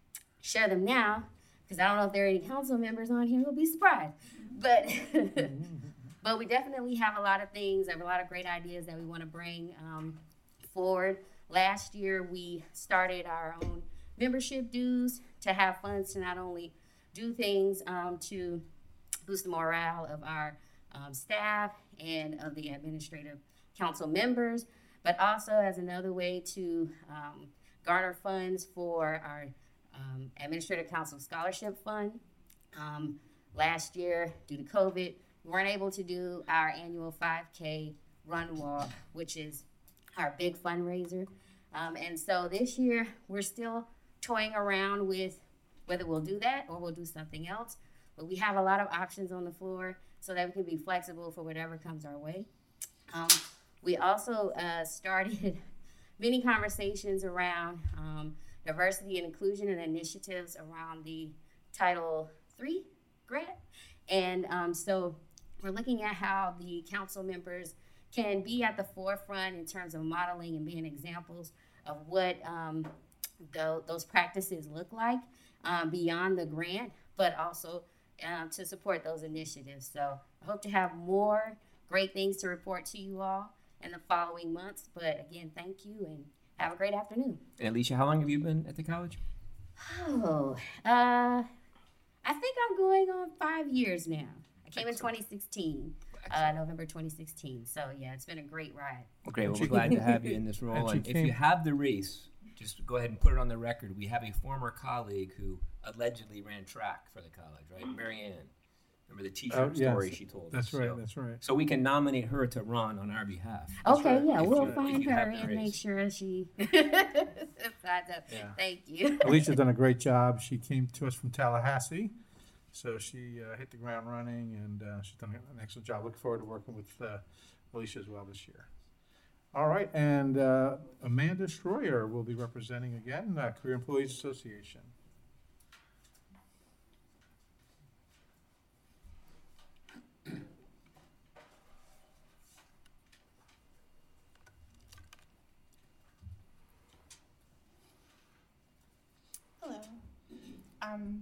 share them now, because I don't know if there are any council members on here who'll be surprised. But but we definitely have a lot of things, have a lot of great ideas that we want to bring um, forward. Last year, we started our own membership dues to have funds to not only do things um, to boost the morale of our um, staff and of the administrative council members, but also as another way to um, garner funds for our um, administrative council scholarship fund. Um, last year, due to COVID, we weren't able to do our annual five K run walk, which is our big fundraiser. Um, and so this year, we're still toying around with whether we'll do that or we'll do something else. But we have a lot of options on the floor so that we can be flexible for whatever comes our way. Um, we also uh, started many conversations around um, diversity and inclusion and initiatives around the Title three grant. And um, so we're looking at how the council members can be at the forefront in terms of modeling and being examples of what um, the, those practices look like um, beyond the grant, but also um, to support those initiatives. So I hope to have more great things to report to you all in the following months. But again, thank you and have a great afternoon. And Alicia, how long have you been at the college? Oh, uh, I think I'm going on five years now. I came in twenty sixteen, uh, November twenty sixteen. So yeah, it's been a great ride. Okay, well, we're glad to have you in this role. And And she if came- you have the race, just go ahead and put it on the record. We have a former colleague who allegedly ran track for the college, right? Mary Ann. Remember the T-shirt Oh, yes. story she told That's us? right, So- that's right. So we can nominate her to run on our behalf. Okay, yeah, If we'll you- if find you her have the and race. make sure she signs up. Yeah. Thank you. Alicia's done a great job. She came to us from Tallahassee, so she uh, hit the ground running, and uh, she's done an excellent job. Looking forward to working with uh, Alicia as well this year. All right, and uh, Amanda Schroyer will be representing again uh, Career Employees Association. Hello. Um,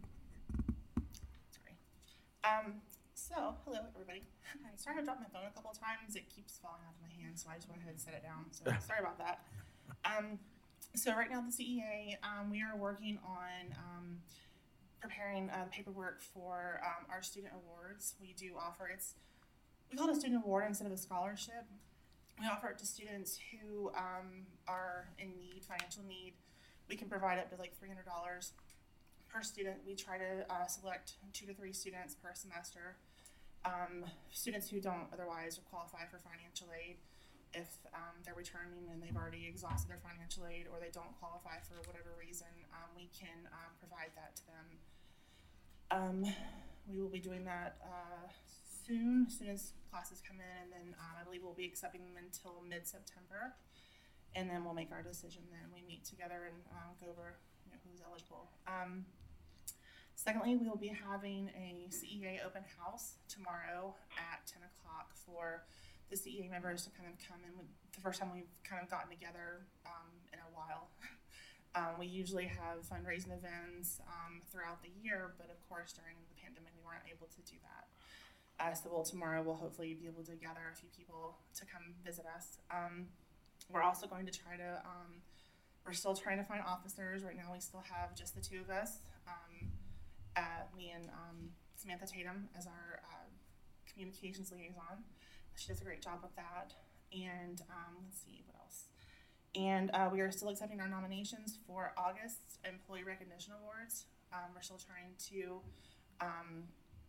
sorry. Um, so, hello, everybody. I started to drop my phone a couple of times. It keeps falling out of my hand, so I just went ahead and set it down. So, sorry about that. Um, so, right now at the C E A, um, we are working on um, preparing uh, paperwork for um, our student awards. We do offer it's we call it a student award instead of a scholarship. We offer it to students who um, are in need, financial need. We can provide up to like three hundred dollars per student. We try to uh, select two to three students per semester. Um, students who don't otherwise qualify for financial aid, if um, they're returning and they've already exhausted their financial aid or they don't qualify for whatever reason, um, we can um, provide that to them. Um, we will be doing that uh, soon, as soon as classes come in, and then um, I believe we'll be accepting them until mid-September. And then we'll make our decision then. We meet together and um, go over you know, who's eligible. Um, secondly, we will be having a C E A open house tomorrow at ten o'clock for the C E A members to kind of come in. With, the first time we've kind of gotten together um, in a while. um, we usually have fundraising events um, throughout the year, but of course during the pandemic we weren't able to do that. Uh, so we'll, tomorrow we'll hopefully be able to gather a few people to come visit us. Um, We're also going to try to, um, we're still trying to find officers. Right now we still have just the two of us, um, uh, me and um, Samantha Tatum as our uh, communications liaison. She does a great job with that. And um, let's see, what else? And uh, we are still accepting our nominations for August's Employee Recognition Awards. Um, we're still trying to, um,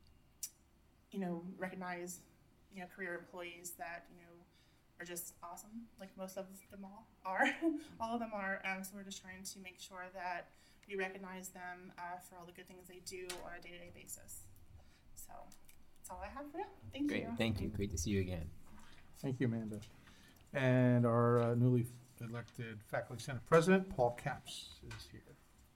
you know, recognize, you know, career employees that, you know, are just awesome, like most of them all are. all of them are. Um, so we're just trying to make sure that we recognize them uh, for all the good things they do on a day-to-day basis. So that's all I have for now. Thank Great, you. thank you. Great to see you again. Thank you, Amanda. And our uh, newly elected Faculty Senate President, Paul Capps, is here.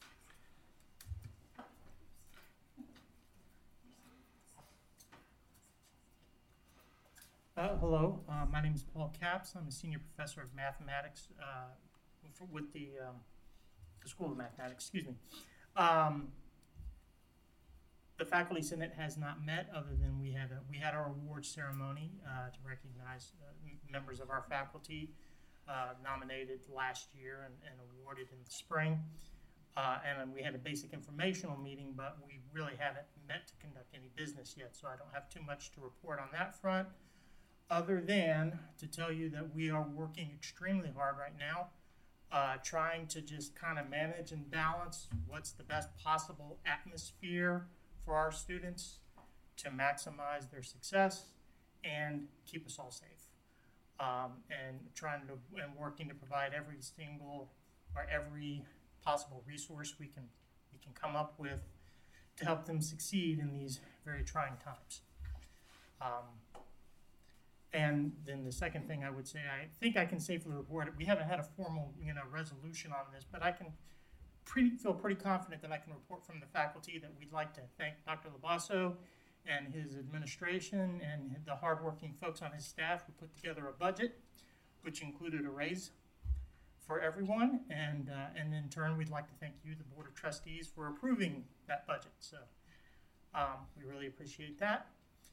Uh, hello, uh, my name is Paul Capps. I'm a senior professor of mathematics uh, for, with the, um, the School of Mathematics. Excuse me. Um, the faculty senate has not met, other than we had a, we had our award ceremony uh, to recognize uh, m- members of our faculty uh, nominated last year and, and awarded in the spring. Uh, and then we had a basic informational meeting, but we really haven't met to conduct any business yet, so I don't have too much to report on that front, other than to tell you that we are working extremely hard right now, uh, trying to just kind of manage and balance what's the best possible atmosphere for our students to maximize their success and keep us all safe. Um, and trying to, and working to provide every single, or every possible resource we can we can come up with to help them succeed in these very trying times. Um, and then the second thing I would say, I think I can safely report it. We haven't had a formal, you know, resolution on this, but I can pretty feel pretty confident that I can report from the faculty that we'd like to thank Doctor Labasso and his administration and the hardworking folks on his staff who put together a budget, which included a raise for everyone, and uh, and in turn, we'd like to thank you, the Board of Trustees, for approving that budget. So um, we really appreciate that.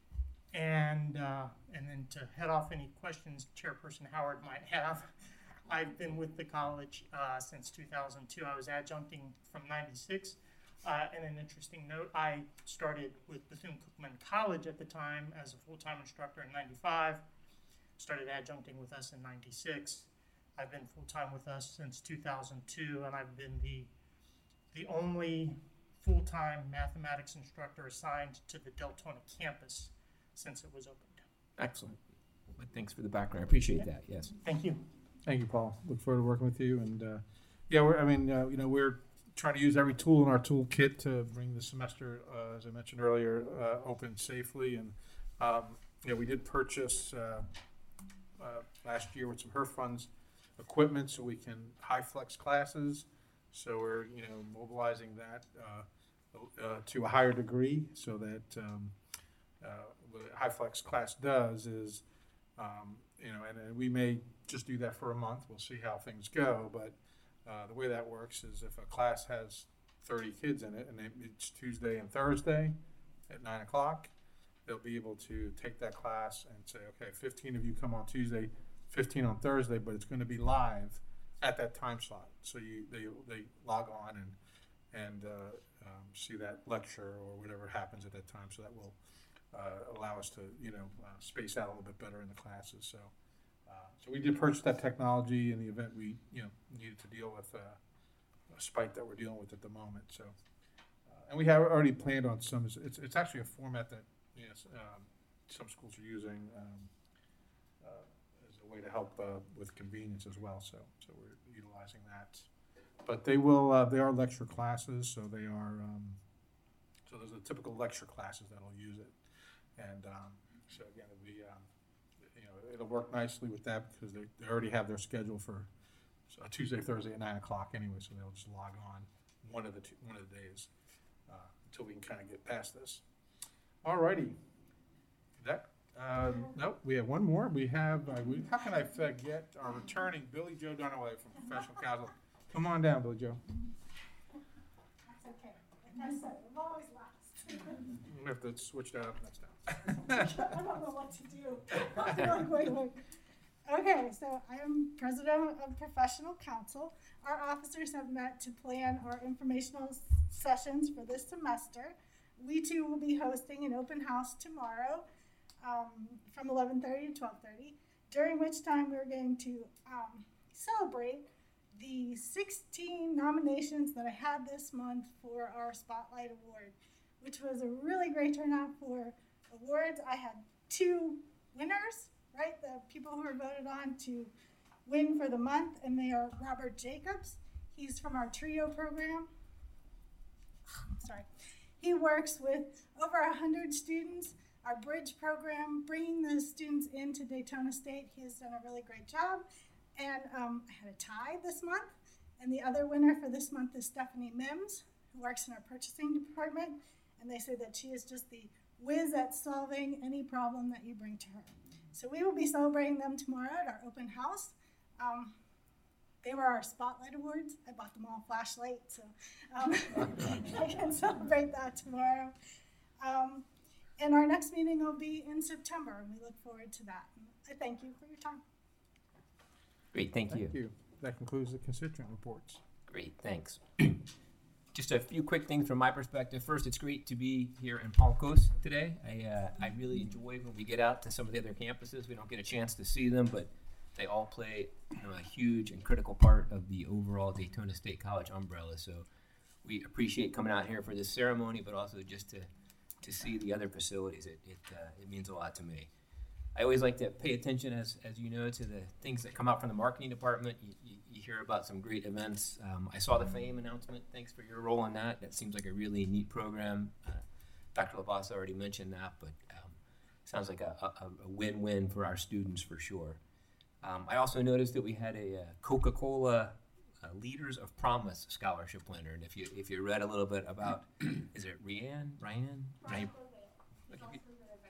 And uh, and then to head off any questions Chairperson Howard might have, I've been with the college uh, since two thousand two. I was adjuncting from ninety-six. Uh, and an interesting note, I started with Bethune-Cookman College at the time as a full-time instructor in ninety-five. Started adjuncting with us in ninety-six. I've been full-time with us since two thousand two, and I've been the the only full-time mathematics instructor assigned to the Deltona campus since it was opened. Excellent. But thanks for the background. I appreciate that. Yes. Thank you. Thank you, Paul. Look forward to working with you. And uh, yeah, we're, I mean, uh, you know, we're trying to use every tool in our toolkit to bring the semester, uh, as I mentioned earlier, uh, open safely. And um, you know, we did purchase uh, uh, last year with some H E R F funds equipment so we can high flex classes. So we're, you know, mobilizing that uh, uh, to a higher degree so that um, uh, what a high flex class does is, um, you know, and, and we may just do that for a month. We'll see how things go. But uh, the way that works is if a class has thirty kids in it and it's Tuesday and Thursday at nine o'clock, they'll be able to take that class and say, okay, fifteen of you come on Tuesday, fifteen on Thursday, but it's going to be live at that time slot. So you they they log on and and uh, um, see that lecture or whatever happens at that time. So that will uh, allow us to you know uh, space out a little bit better in the classes. So uh, so we did purchase that technology in the event we you know needed to deal with uh, a spike that we're dealing with at the moment. So uh, and we have already planned on some. It's it's actually a format that yes um, some schools are using. Um, way to help uh, with convenience as well, so so we're utilizing that. But they will uh, they are lecture classes, so they are um, so there's the typical lecture classes that'll use it, and um, so again it'll be um, you know it'll work nicely with that because they, they already have their schedule for so Tuesday Thursday at nine o'clock anyway, so they'll just log on one of the two, one of the days uh, until we can kind of get past this. Alrighty, that. Uh, nope, we have one more. We have, uh, we, how can I forget our returning Billy Joe Dunaway from Professional Counsel. Come on down, Billy Joe. That's okay. Like I said, I'm always last. We have to switch that up next time. I don't know what to do. I'll be like, wait, wait. Okay, so I am president of Professional Counsel. Our officers have met to plan our informational s- sessions for this semester. We too will be hosting an open house tomorrow. Um, from eleven thirty to twelve thirty, during which time we're going to um, celebrate the sixteen nominations that I had this month for our Spotlight Award, which was a really great turnout for awards. I had two winners, right? The people who were voted on to win for the month, and they are Robert Jacobs. He's from our TRIO program. Sorry. He works with over one hundred students. Our Bridge program, bringing the students into Daytona State. He has done a really great job. And um, I had a tie this month. And the other winner for this month is Stephanie Mims, who works in our purchasing department. And they say that she is just the whiz at solving any problem that you bring to her. So we will be celebrating them tomorrow at our open house. Um, They were our Spotlight Awards. I bought them all flashlights, so um, I can celebrate that tomorrow. Um, and our next meeting will be in September, and we look forward to that. And I thank you for your time. Great, thank you. Thank you. That concludes the constituent reports. Great, thanks. Just a few quick things from my perspective. First, it's great to be here in Palm Coast today. I, uh, I really enjoy when we get out to some of the other campuses. We don't get a chance to see them, but they all play, you know, a huge and critical part of the overall Daytona State College umbrella. So we appreciate coming out here for this ceremony, but also just to, to see the other facilities. It, it, uh, it means a lot to me. I always like to pay attention, as, as you know, to the things that come out from the marketing department. You, you, you hear about some great events. Um, I saw the FAME announcement. Thanks for your role in that. That seems like a really neat program. Uh, Doctor LaBassa already mentioned that, but um, sounds like a, a, a win-win for our students for sure. Um, I also noticed that we had a, uh Coca-Cola uh, Leaders of Promise scholarship winner. And if you if you read a little bit about, is it Ryan? Ryan? Ryan? Okay.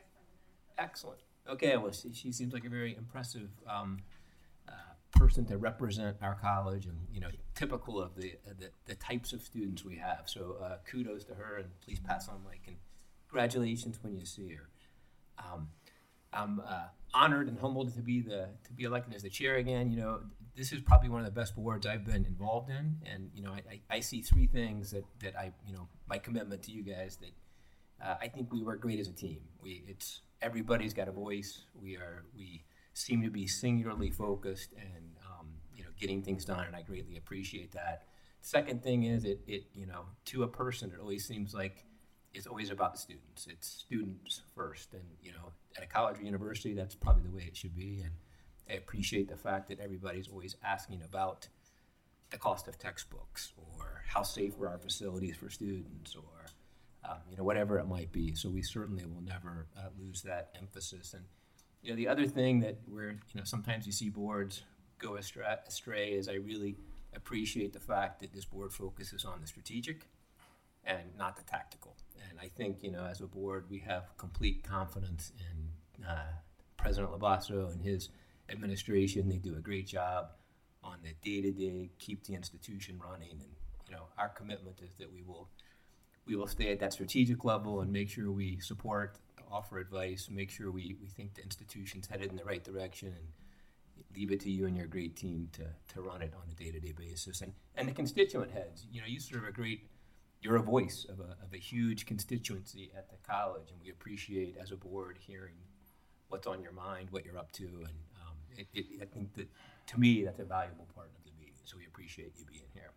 Excellent. Okay, well, she, she seems like a very impressive um, uh, person to represent our college, and you know, typical of the uh, the, the types of students we have. So uh, kudos to her, and please pass on my congratulations when you see her. Um, I'm uh, honored and humbled to be the to be elected as the chair again. You know, this is probably one of the best boards I've been involved in, and you know, I, I, I see three things that that I you know my commitment to you guys that uh, I think we work great as a team. We it's everybody's got a voice. We are we seem to be singularly focused and um, you know getting things done, and I greatly appreciate that. Second thing is it it you know to a person it always seems like it's always about the students. It's students first, and you know at a college or university that's probably the way it should be. And I appreciate the fact that everybody's always asking about the cost of textbooks or how safe are our facilities for students or Um, you know, whatever it might be. So we certainly will never uh, lose that emphasis. And, you know, the other thing that we're, you know, sometimes you see boards go astray, astray is I really appreciate the fact that this board focuses on the strategic and not the tactical. And I think, you know, as a board, we have complete confidence in uh, President LaBassa and his administration. They do a great job on the day-to-day, keep the institution running. And, you know, our commitment is that we will We will stay at that strategic level and make sure we support, offer advice, make sure we, we think the institution's headed in the right direction, and leave it to you and your great team to, to run it on a day-to-day basis. And and the constituent heads, you know, you serve a great, you're a voice of a, of a huge constituency at the college, and we appreciate as a board hearing what's on your mind, what you're up to, and um, it, it, I think that, to me, that's a valuable part of the meeting, so we appreciate you being here.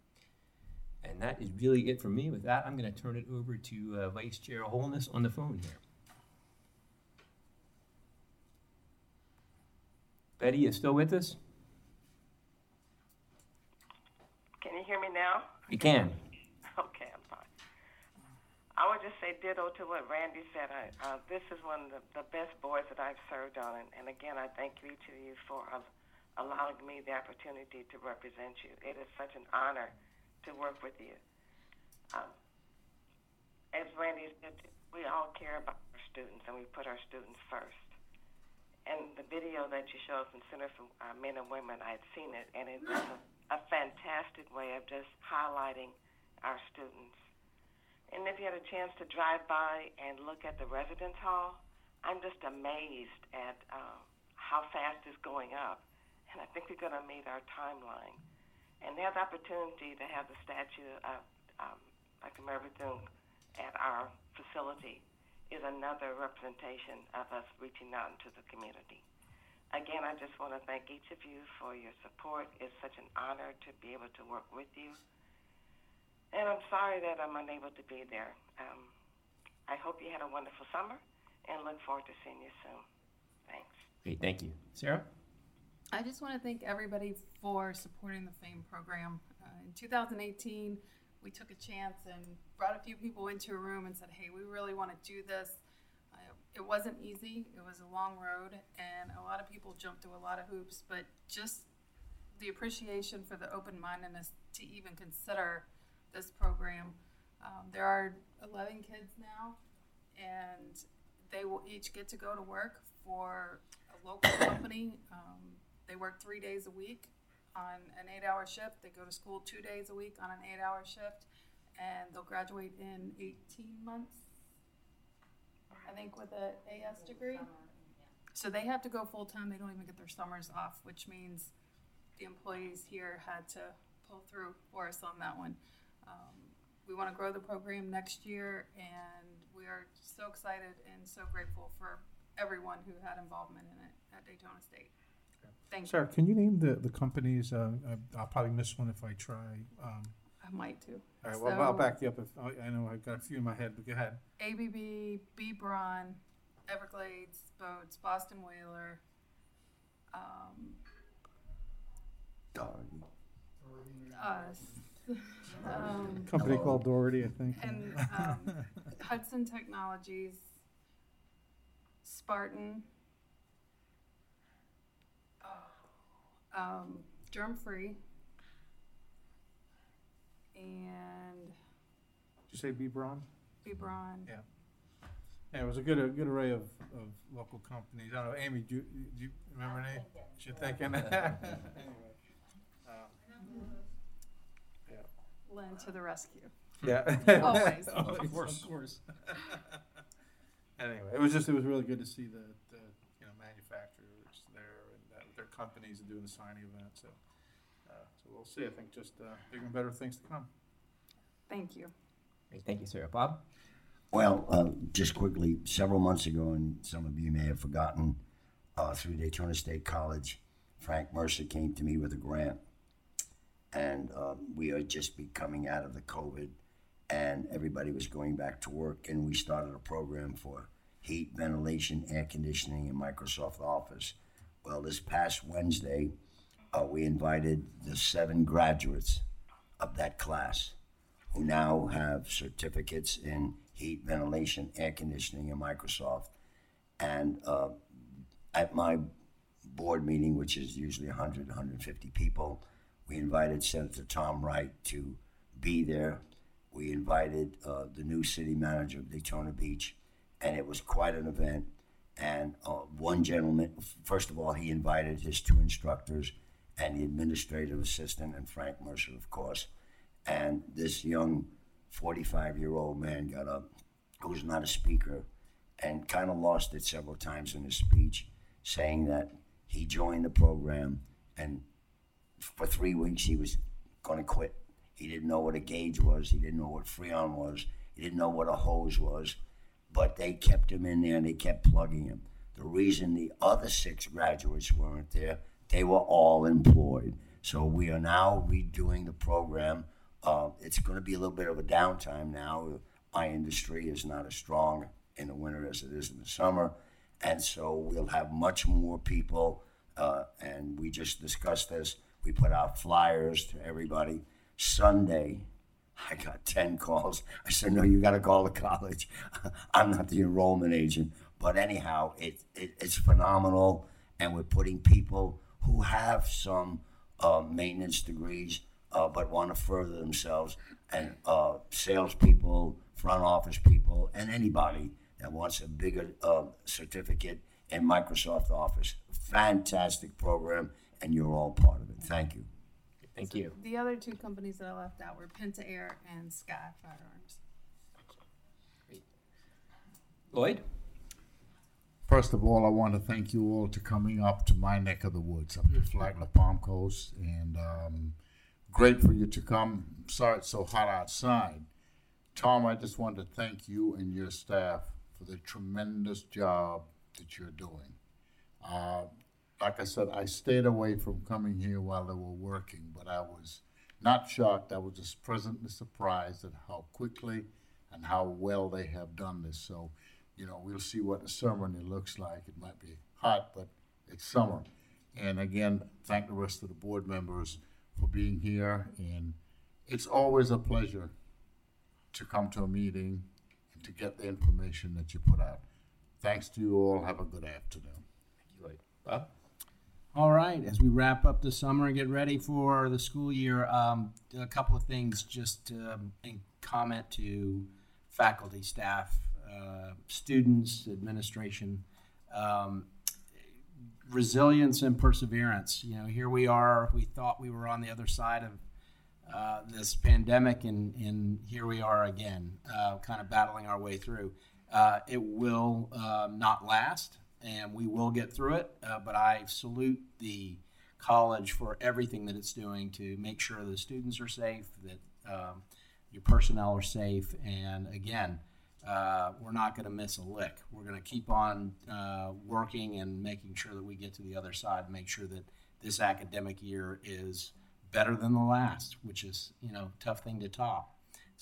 And that is really it for me. With that, I'm going to turn it over to uh, Vice Chair Holness on the phone here. Betty, you still with us? Can you hear me now? You can. Okay, I'm fine. I would just say ditto to what Randy said. I, uh, this is one of the, the best boards that I've served on. And, and again, I thank each of you for uh, allowing me the opportunity to represent you. It is such an honor to work with you. Um, as Randy said, we all care about our students, and we put our students first. And the video that you showed from Center for uh, Men and Women, I had seen it, and it was a, a fantastic way of just highlighting our students. And if you had a chance to drive by and look at the residence hall, I'm just amazed at uh, how fast it's going up. And I think we're going to meet our timeline. And to have the opportunity to have the statue of um, Doctor Mary Bethune at our facility is another representation of us reaching out into the community. Again, I just want to thank each of you for your support. It's such an honor to be able to work with you. And I'm sorry that I'm unable to be there. Um, I hope you had a wonderful summer and look forward to seeing you soon. Thanks. Great, thank you. Sarah? I just want to thank everybody for supporting the FAME program. Uh, in two thousand eighteen, we took a chance and brought a few people into a room and said, hey, we really want to do this. Uh, it wasn't easy. It was a long road, and a lot of people jumped through a lot of hoops, but just the appreciation for the open-mindedness to even consider this program. Um, there are eleven kids now, and they will each get to go to work for a local company. Um, They work three days a week. on an eight-hour shift. They go to school two days a week on an eight-hour shift, and they'll graduate in eighteen months, I think, with a A S degree. So they have to go full-time. They don't even get their summers off, which means the employees here had to pull through for us on that one. Um, we want to grow the program next year, and we are so excited and so grateful for everyone who had involvement in it at Daytona State. Thank Sarah, you. can you name the, the companies? Uh, I- I'll probably miss one if I try. Um, I might too. all right, well, I'll So- back you up. If I, I know I've got a few in my head, but go ahead. A B B, B. Braun, Everglades Boats, Boston Whaler, um, Darn. us, um, Company called Doherty, I think. and um, Hudson Technologies, Spartan, um, Germ Free, and Did you say B. Braun? B. Braun. Yeah. Yeah, it was a good, a good array of, of local companies. I don't know, Amy, do you, do you remember any? You're thinking? Anyway. Um, yeah. Lynn to the rescue. Yeah. Always. Of course. Of course. Anyway, it was just, it was really good to see the, the, you know, manufacturers there and that, their companies doing the signing event, so. Uh, so we'll see, I think just, uh, bigger and better things to come. Thank you. Great, thank you, Sarah. Bob? Well, uh, just quickly, several months ago, and some of you may have forgotten, uh, through Daytona State College, Frank Mercer came to me with a grant. And uh, we are just be coming out of the COVID, and everybody was going back to work, and we started a program for heat, ventilation, air conditioning, and Microsoft Office. Well, this past Wednesday, uh, we invited the seven graduates of that class who now have certificates in heat, ventilation, air conditioning, and Microsoft. And uh, at my board meeting, which is usually one hundred, one hundred fifty people, we invited Senator Tom Wright to be there. We invited uh, the new city manager of Daytona Beach, and it was quite an event. And uh, one gentleman, first of all, he invited his two instructors and the administrative assistant, and Frank Mercer, of course. And this young forty-five-year-old man got up, who was not a speaker, and kind of lost it several times in his speech, saying that he joined the program, and for three weeks he was going to quit. He didn't know what a gauge was. He didn't know what Freon was. He didn't know what a hose was. But they kept him in there, and they kept plugging him. The reason the other six graduates weren't there, they were all employed. So we are now redoing the program. Uh, it's going to be a little bit of a downtime now. My industry is not as strong in the winter as it is in the summer. And so we'll have much more people. Uh, and we just discussed this. We put out flyers to everybody. Sunday, I got ten calls. I said, no, you got to call the college. I'm not the enrollment agent. But anyhow, it, it it's phenomenal. And we're putting people who have some uh, maintenance degrees uh, but want to further themselves, and uh, salespeople, front office people, and anybody that wants a bigger uh, certificate in Microsoft Office. Fantastic program, and you're all part of it. Thank you. Thank you. The other two companies that I left out were Penta Air and Sky Firearms. Lloyd? First of all, I want to thank you all to coming up to my neck of the woods, up to Flagler Palm Coast, and um, great for you to come. Sorry it's so hot outside. Tom, I just want to thank you and your staff for the tremendous job that you're doing. Uh, like I said, I stayed away from coming here while they were working, but I was not shocked. I was just pleasantly surprised at how quickly and how well they have done this. So, you know, we'll see what the ceremony looks like. It might be hot, but it's summer. And again, thank the rest of the board members for being here. And it's always a pleasure to come to a meeting and to get the information that you put out. Thanks to you all. Have a good afternoon. Thank you, Lloyd. Bob? All right, as we wrap up the summer and get ready for the school year, um, a couple of things just um, in comment to faculty, staff, uh, students, administration. Um, resilience and perseverance. You know, here we are. We thought we were on the other side of uh, this pandemic, and, and here we are again, uh, kind of battling our way through. Uh, it will uh, not last, and we will get through it, uh, but I salute the college for everything that it's doing to make sure the students are safe, that um, your personnel are safe, and again, uh, we're not going to miss a lick. We're going to keep on uh, working and making sure that we get to the other side and make sure that this academic year is better than the last, which is, you know, a tough thing to top.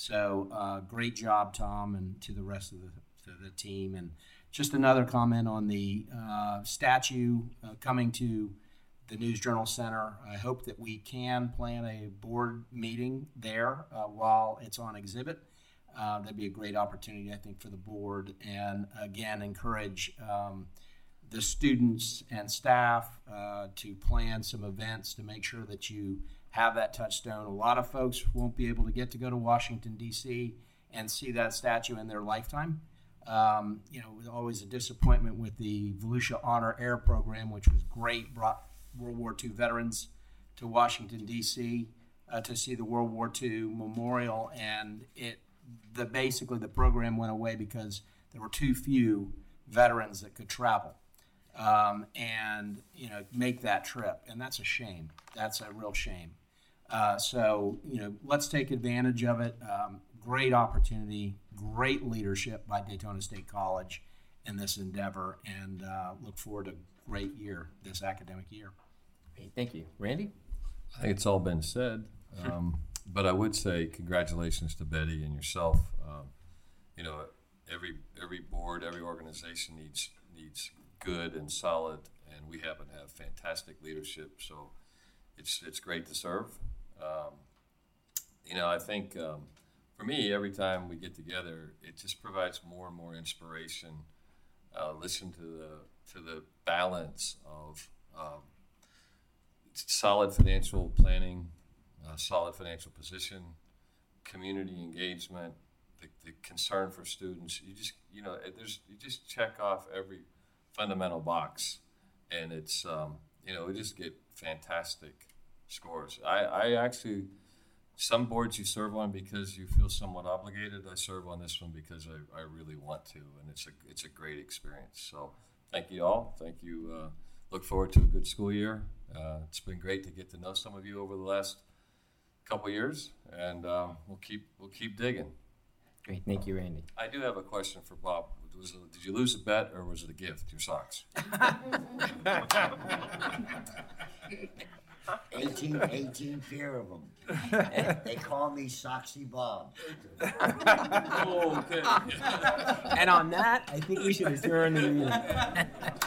So uh, great job, Tom, and to the rest of the, to the team. And just another comment on the uh, statue uh, coming to the News Journal Center. I hope that we can plan a board meeting there uh, while it's on exhibit. Uh, that'd be a great opportunity, I think, for the board. And again, encourage um, the students and staff uh, to plan some events to make sure that you have that touchstone. A lot of folks won't be able to get to go to Washington, D C and see that statue in their lifetime. Um, you know, it was always a disappointment with the Volusia Honor Air program, which was great, brought World War Two veterans to Washington, D C uh, to see the World War Two memorial, and it the basically the program went away because there were too few veterans that could travel um, and you know make that trip, and that's a shame. That's a real shame. Uh, so you know, let's take advantage of it. Um, great opportunity, great leadership by Daytona State College in this endeavor, and uh, look forward to a great year this academic year. Great, thank you, Randy. I think it's all been said, um, but I would say congratulations to Betty and yourself. Um, you know, every every board, every organization needs needs good and solid, and we happen to have fantastic leadership. So it's it's great to serve. Um, you know, I think um, for me, every time we get together, it just provides more and more inspiration. Uh, listen to the to the balance of um, solid financial planning, uh, solid financial position, community engagement, the, the concern for students. You just you know there's you just check off every fundamental box, and it's um, you know we just get fantastic scores. I, I actually, some boards you serve on because you feel somewhat obligated. I serve on this one because I, I really want to, and it's a it's a great experience. So thank you all. Thank you. Uh, look forward to a good school year. Uh, it's been great to get to know some of you over the last couple years, and um, we'll keep we'll keep digging. Great, thank you, Randy. I do have a question for Bob. Was it, did you lose a bet or was it a gift? Your socks. eighteen, eighteen pair of them. They call me Soxy Bob. Oh, okay. And on that, I think we should adjourn the meeting.